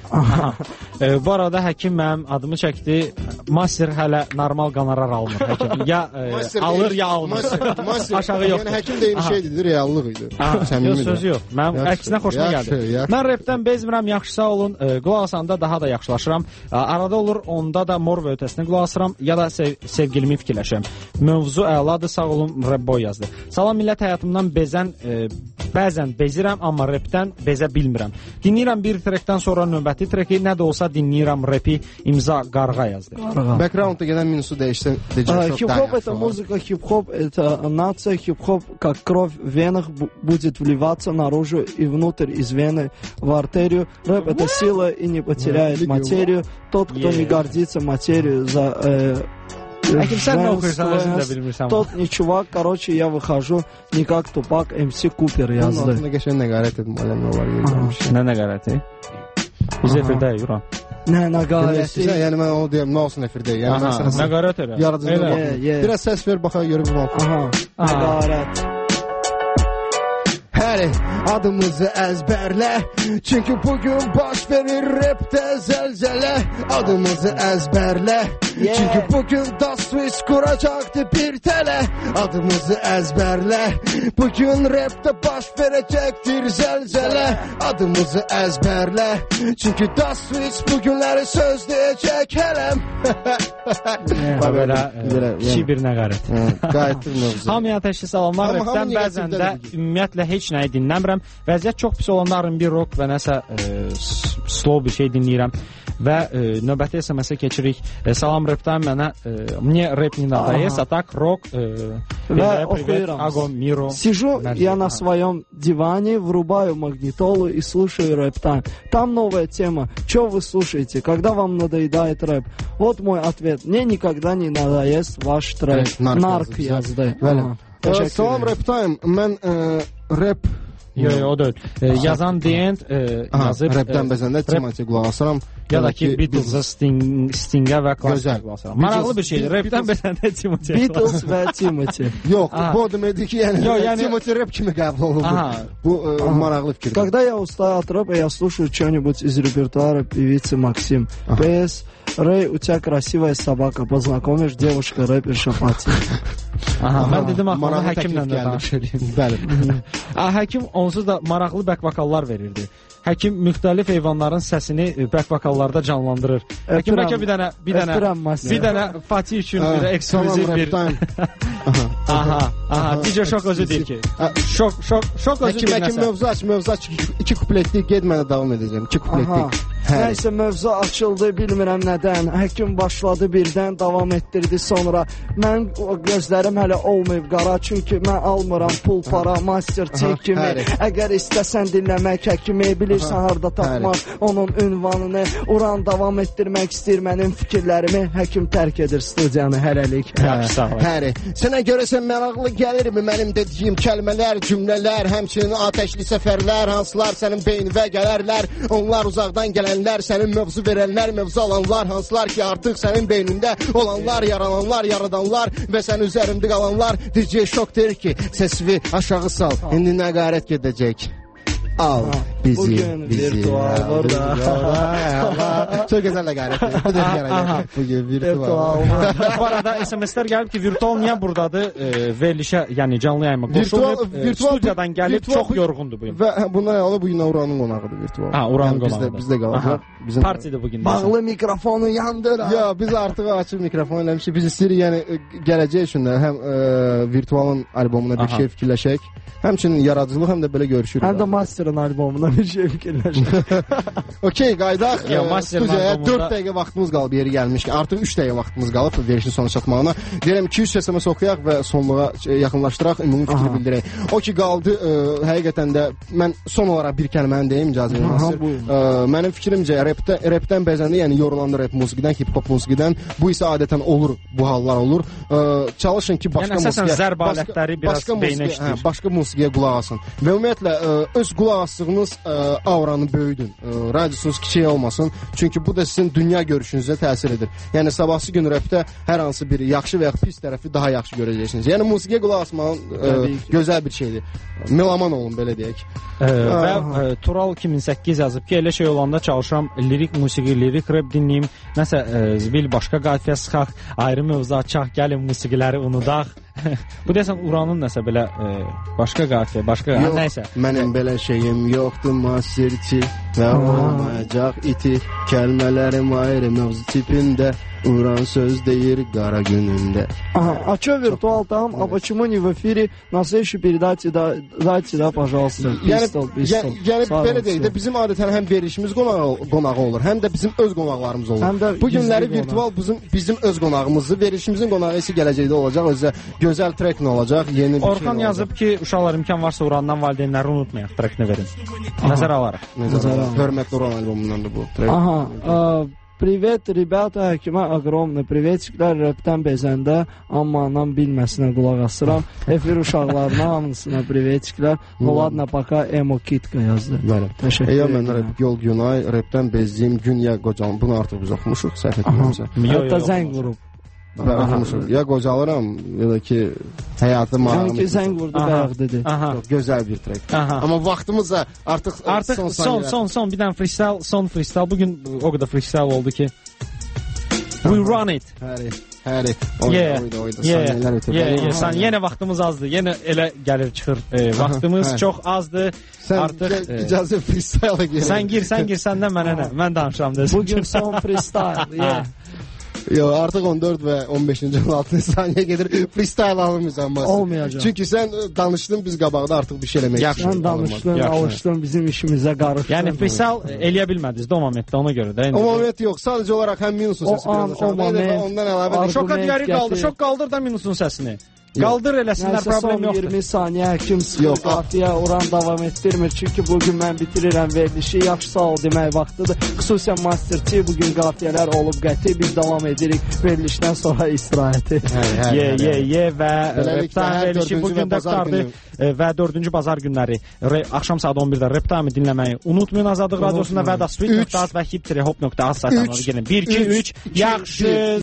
e, bu arada həkim mənim adımı çəkdi. Master hələ normal qanarar almır həkim. Ya e, alır, ya almır. Master, master. Aşağı yoxdur. Yəni həkim deyil şeydir, reallıq idi. Yox, söz yox. Mənim əksinə xoşuma gəldi. Mən repdən bezmirəm, yaxşı sağ olun. E, qulaq asanda daha da yaxşılaşıram. E, arada olur, onda da mor və ötəsini qulaq asıram, ya da sev sevgilimi fikirləşirəm. Mövzu əladır, sağ olun, Rap Boy yazdı. Salam millət, həyatımdan bezən, e, bəzən bezirəm, amma repdən bezə bilmirəm. Dinləyirəm bir trekdən sonra növbəti treki, nə də olsa dinləyirəm repi, imza Qarğa yazdı. Backgroundda gələn minusu dəyişsən, deyəcək. Хип-хоп это музыка, хип-хоп это нация, хип-хоп как кровь в венах будет вливаться наружу и внутрь из вены в артерию. Рэп это сила и не потеряет материю. Тот, кто не гордится материю за э, женственность, тот не чувак. Короче, я выхожу не как Тупак, эм си Купер yazdı. Nə qəşən nəqarət edim, aləm nə var yerləmiş. Nə nəqarəti? Biz efirdəyik, Yuran. Nə nəqarəti. Yəni mən onu deyirəm, nə olsun efirdəyik. Yəni nəqarət elə. Yaradıcılıq. Biraz səs ver, baxaq görüm bu. Aha, nəqarət. Həli adımızı əzbərlə, çünki bugün baş verir rapdə zəlzələ. Adımızı əzbərlə, yeah. Çünki bugün Daswitch quracaqdı bir tələ. Adımızı əzbərlə, bugün rapdə baş verəcəkdir zəlzələ. Adımızı əzbərlə, çünki Daswitch bugünləri söz deyəcək hələm. Belə kişi bir nəqarət. Qayıtdır mövzu. Hamıya təşkil salamlar. Rapdən bəzən də ümumiyyətlə heç nəyi dinləmirəm. Vəziyyət çox pis olanda R and B rock və nəsə e, slow bir şey dinləyirəm. Və e, növbəti S M S-ə keçirik. E, salam Rapdan mənə e, мне рэп не надоест, а так рок. Və oxuyuram. Сижу я на своем диване, врубаю магнитолу и слушаю рэп-тайм. Там новая тема. Что вы слушаете? Когда вам надоедает рэп? Вот мой ответ. Мне никогда не надоест ваш трэп. Nark yazdı. Salam Raptime. Mən rap Yox, yox, o deyil. E, yazan deyənd e, yazıb... Rapdən bəzəndə Timothy qulaq asıram. Ya da ki Beatles-a, Sting, Stingə və klasik qulaq asıram. Maraqlı bir şeydir. Rapdən bəzəndə Timothy. Beatles və Timothy. Yox, bu demədik ki, yəni Timothy rap kimi qəbul olunur. Bu maraqlı fikirdir. Когда я устаю от рэпа, я слушаю что-нибудь из репертуара певицы Максим. П С. Рэй, у тебя красивая собака. Познакомишь девушка рэперша Фати. Aha, mən dedim axı həkimlə də danışırıq. Bəli. Həkim onsuz da maraqlı bək-vokallar verirdi. Həkim müxtəlif heyvanların səsini bək-vokallarda canlandırır. Həkim bəlkə bir dənə bir dənə bir dənə Fatih üçün bir ekskluziv bir. Aha, aha, D J Şok özü deyir ki. Şok, şok, şok özü deyir. Həkim mövzu aç, mövzu aç. İki kupletlik get mənə davam edəcəm. İki kupletlik. Nəysə mövzu açıldı, bilmirəm nədən. Həkim başladı birdən, davam etdirdi sonra. Mən gözlərim hələ olmayıb qara, çünki mən almıram pul para, master çek kimi. Əgər istəsən dinləmək həkimi, bilirsən harda tapmaq onun ünvanını. Uran davam etdirmək istəyir mənim fikirlərimi. Həkim tərk edir studiyanı hələlik. Həri, sənə görəsən maraqlı gəlirmi mənim dediyim kəlmələr, cümlələr, həmçinin atəşli səfərlər, hansılar sənin beynivə gələrlər, onlar uzaqdan gələnlər, sənin mövzu verənlər, mövzu alanlar, hansılar ki artıq sənin beynində olanlar, yaralanlar, yaradanlar və sən üzərində qalanlar. D J Şok deyir ki, səsini aşağı sal, indi nəqarət gedəcək. Al bizi, bugün bizi. Virtual orada. Çok güzel nəqarət. Bugün virtual. Bu arada S M S-lər gəlib ki, virtual niyə buradadır? E, verilişə, yəni canlı yayıma qoşulub, e, studiyadan gəlib, virtual, çox yorğundur bu gün. Və bundan əlavə bu gün Uranın qonağıdır virtual. Ha, Uranın yəni, qonağıdır. Bizdə, bizdə qalacaq. Bizim partidə bu gün. Bağlı mikrofonu yandır. Ya biz artıq açıq mikrofon eləmişik. Biz istəyirik yəni gələcək üçün də həm e, virtualın albomuna bir Aha. şey fikirləşək. Həmçinin yaradıcılıq, həm də belə görüşürük. Həm də Master'ın albomuna bir şey fikirləşək. Okey, qaydaq. Ya, Studiyaya dörd dəqiqə vaxtımız qalıb, yeri gəlmiş ki, artıq üç dəqiqə vaxtımız qalıb verilişin sona çatmağına. Deyirəm iki üç S M S oxuyaq və sonluğa yaxınlaşdıraq, ümumi fikri bildirək. O ki, qaldı, ə, həqiqətən də mən son olaraq bir kəlməni deyim, icazə verin. Mənim fikrimcə, rapdə, rapdən bəzəndə, yəni yorulandı rap musiqidən, hip-hop musiqidən, bu isə adətən olur, bu hallar olur. Ə, çalışın ki, başqa yəni, musiqiyə... Yəni, zərb alətləri biraz beynə işləyir. Başqa musiqiyə qulaq asın. Və ümumiyyətlə, ə, öz qulaq asdığınız ə, avranı böyüdün. Ə, radiosunuz kiçik olmasın. Çünki bu da sizin dünya görüşünüzə təsir edir. Yəni, sabahsı gün rapdə hər hansı bir yaxşı və ya pis tərəfi daha yaxşı görəcəksiniz. Yəni, musiqiyə qulaq asmağın ə, gözəl bir şeydir. Melaman olun, belə deyək. Ə, və ə, Tural iki min səkkiz yazıb ki, elə şey olanda çalışıram, lirik musiqi, lirik rap dinləyim. Nəsə, ə, bil başqa qafiyə sıxaq, ayrı mövzu açaq, gəlin musiqiləri unudaq. Bu deyəsən Uranın nəsə belə ə, başqa qafiyə, başqa yox, nəysə. Mənim belə şeyim yoxdur, masterçi və olmayacaq iti. Kəlmələrim ayrı mövzu tipində. Уран söz deyir qara günündə. Ага, а что виртуал там? А почему не в эфире? На следующей передаче да, дайте, да, пожалуйста. Pistol, pistol. Yəni belə deyək də bizim adətən həm verilişimiz qonağı, qonağı olur, həm də bizim öz qonaqlarımız olur. Bu günləri virtual bizim bizim öz qonağımızdır. Verilişimizin qonağı isə gələcəkdə olacaq. Özə gözəl trek nə olacaq? Yeni bir Orxan şey yazıb ki, uşaqlar imkan varsa Urandan valideynləri unutmayaq, trekini verin. Nəzərə alarıq. Nəzərə. Hörmətli Uran albomundan da bu trek. Aha, Privet, rебята, kimə огромный privetçiklər rəpdən bezəndə ammandan bilməsinə qulaq asıram. Efir uşaqlarına hamısına privetçiklər. Voladna Paka Emo Kitka yazdı. Təşəkkür edirəm. Mən rəp yol günay, rəpdən bezdiyim gün ya qocalım. Bunu artıq biz oxumuşuq, səhv etmirəmsə. Hətta zəng vurub. Mən oxumuşum. Ya qocalıram, ya da ki həyatı marağım. Yəni ki zəng vurdu bayaq dedi. Gözəl bir trek. Amma vaxtımız da artıq artıq son son son bir dənə freestyle, son freestyle. Bugün o qədər freestyle oldu ki we run it. Həri, həri. Yeah, yeah, yeah. Sən yenə vaxtımız azdır. Yenə elə gəlir çıxır. E, vaxtımız çox azdır. Sən artıq icazə freestyle gir. Sən gir, sən gir, səndən mənə nə? Mən danışıram desin. Bugün son freestyle. Yeah. Yo, artıq on dörd və on beşinci on altıncı saniyə gedir. Freestyle alınmayacaq. Olmayacaq. Çünki sən danışdın, biz qabaqda artıq bir şey eləmək istəyirik. Sən danışdın, alışdın, bizim işimizə qarışdın. Yəni freestyle eləyə bilmədiniz də o momentdə, ona görə də. O moment yox, sadəcə olaraq həm minusun səsi biraz aşağıda, ondan əlavə şoka diyəri qaldı, şok qaldır da minusun səsini. Qaldır eləsinlər, problem yoxdur. iyirmi saniyə kim sıxır qafiyə oran davam etdirmir. Çünki bugün mən bitirirəm verilişi. Yaxşı sağ ol demək vaxtıdır. Xüsusən Master T bugün qafiyələr olub qəti. Biz davam edirik verilişdən sonra istirahəti. Ye, ye, ye və Reptime verilişi bugün də qurtardı. Və dördüncü bazar günləri axşam saat on birdə Reptime dinləməyi unutmayın Azadlıq Radiosunda və da street nöqtə az və hip hop nöqtə az saytlarına gəlin. bir, iki, üç, yaxşı.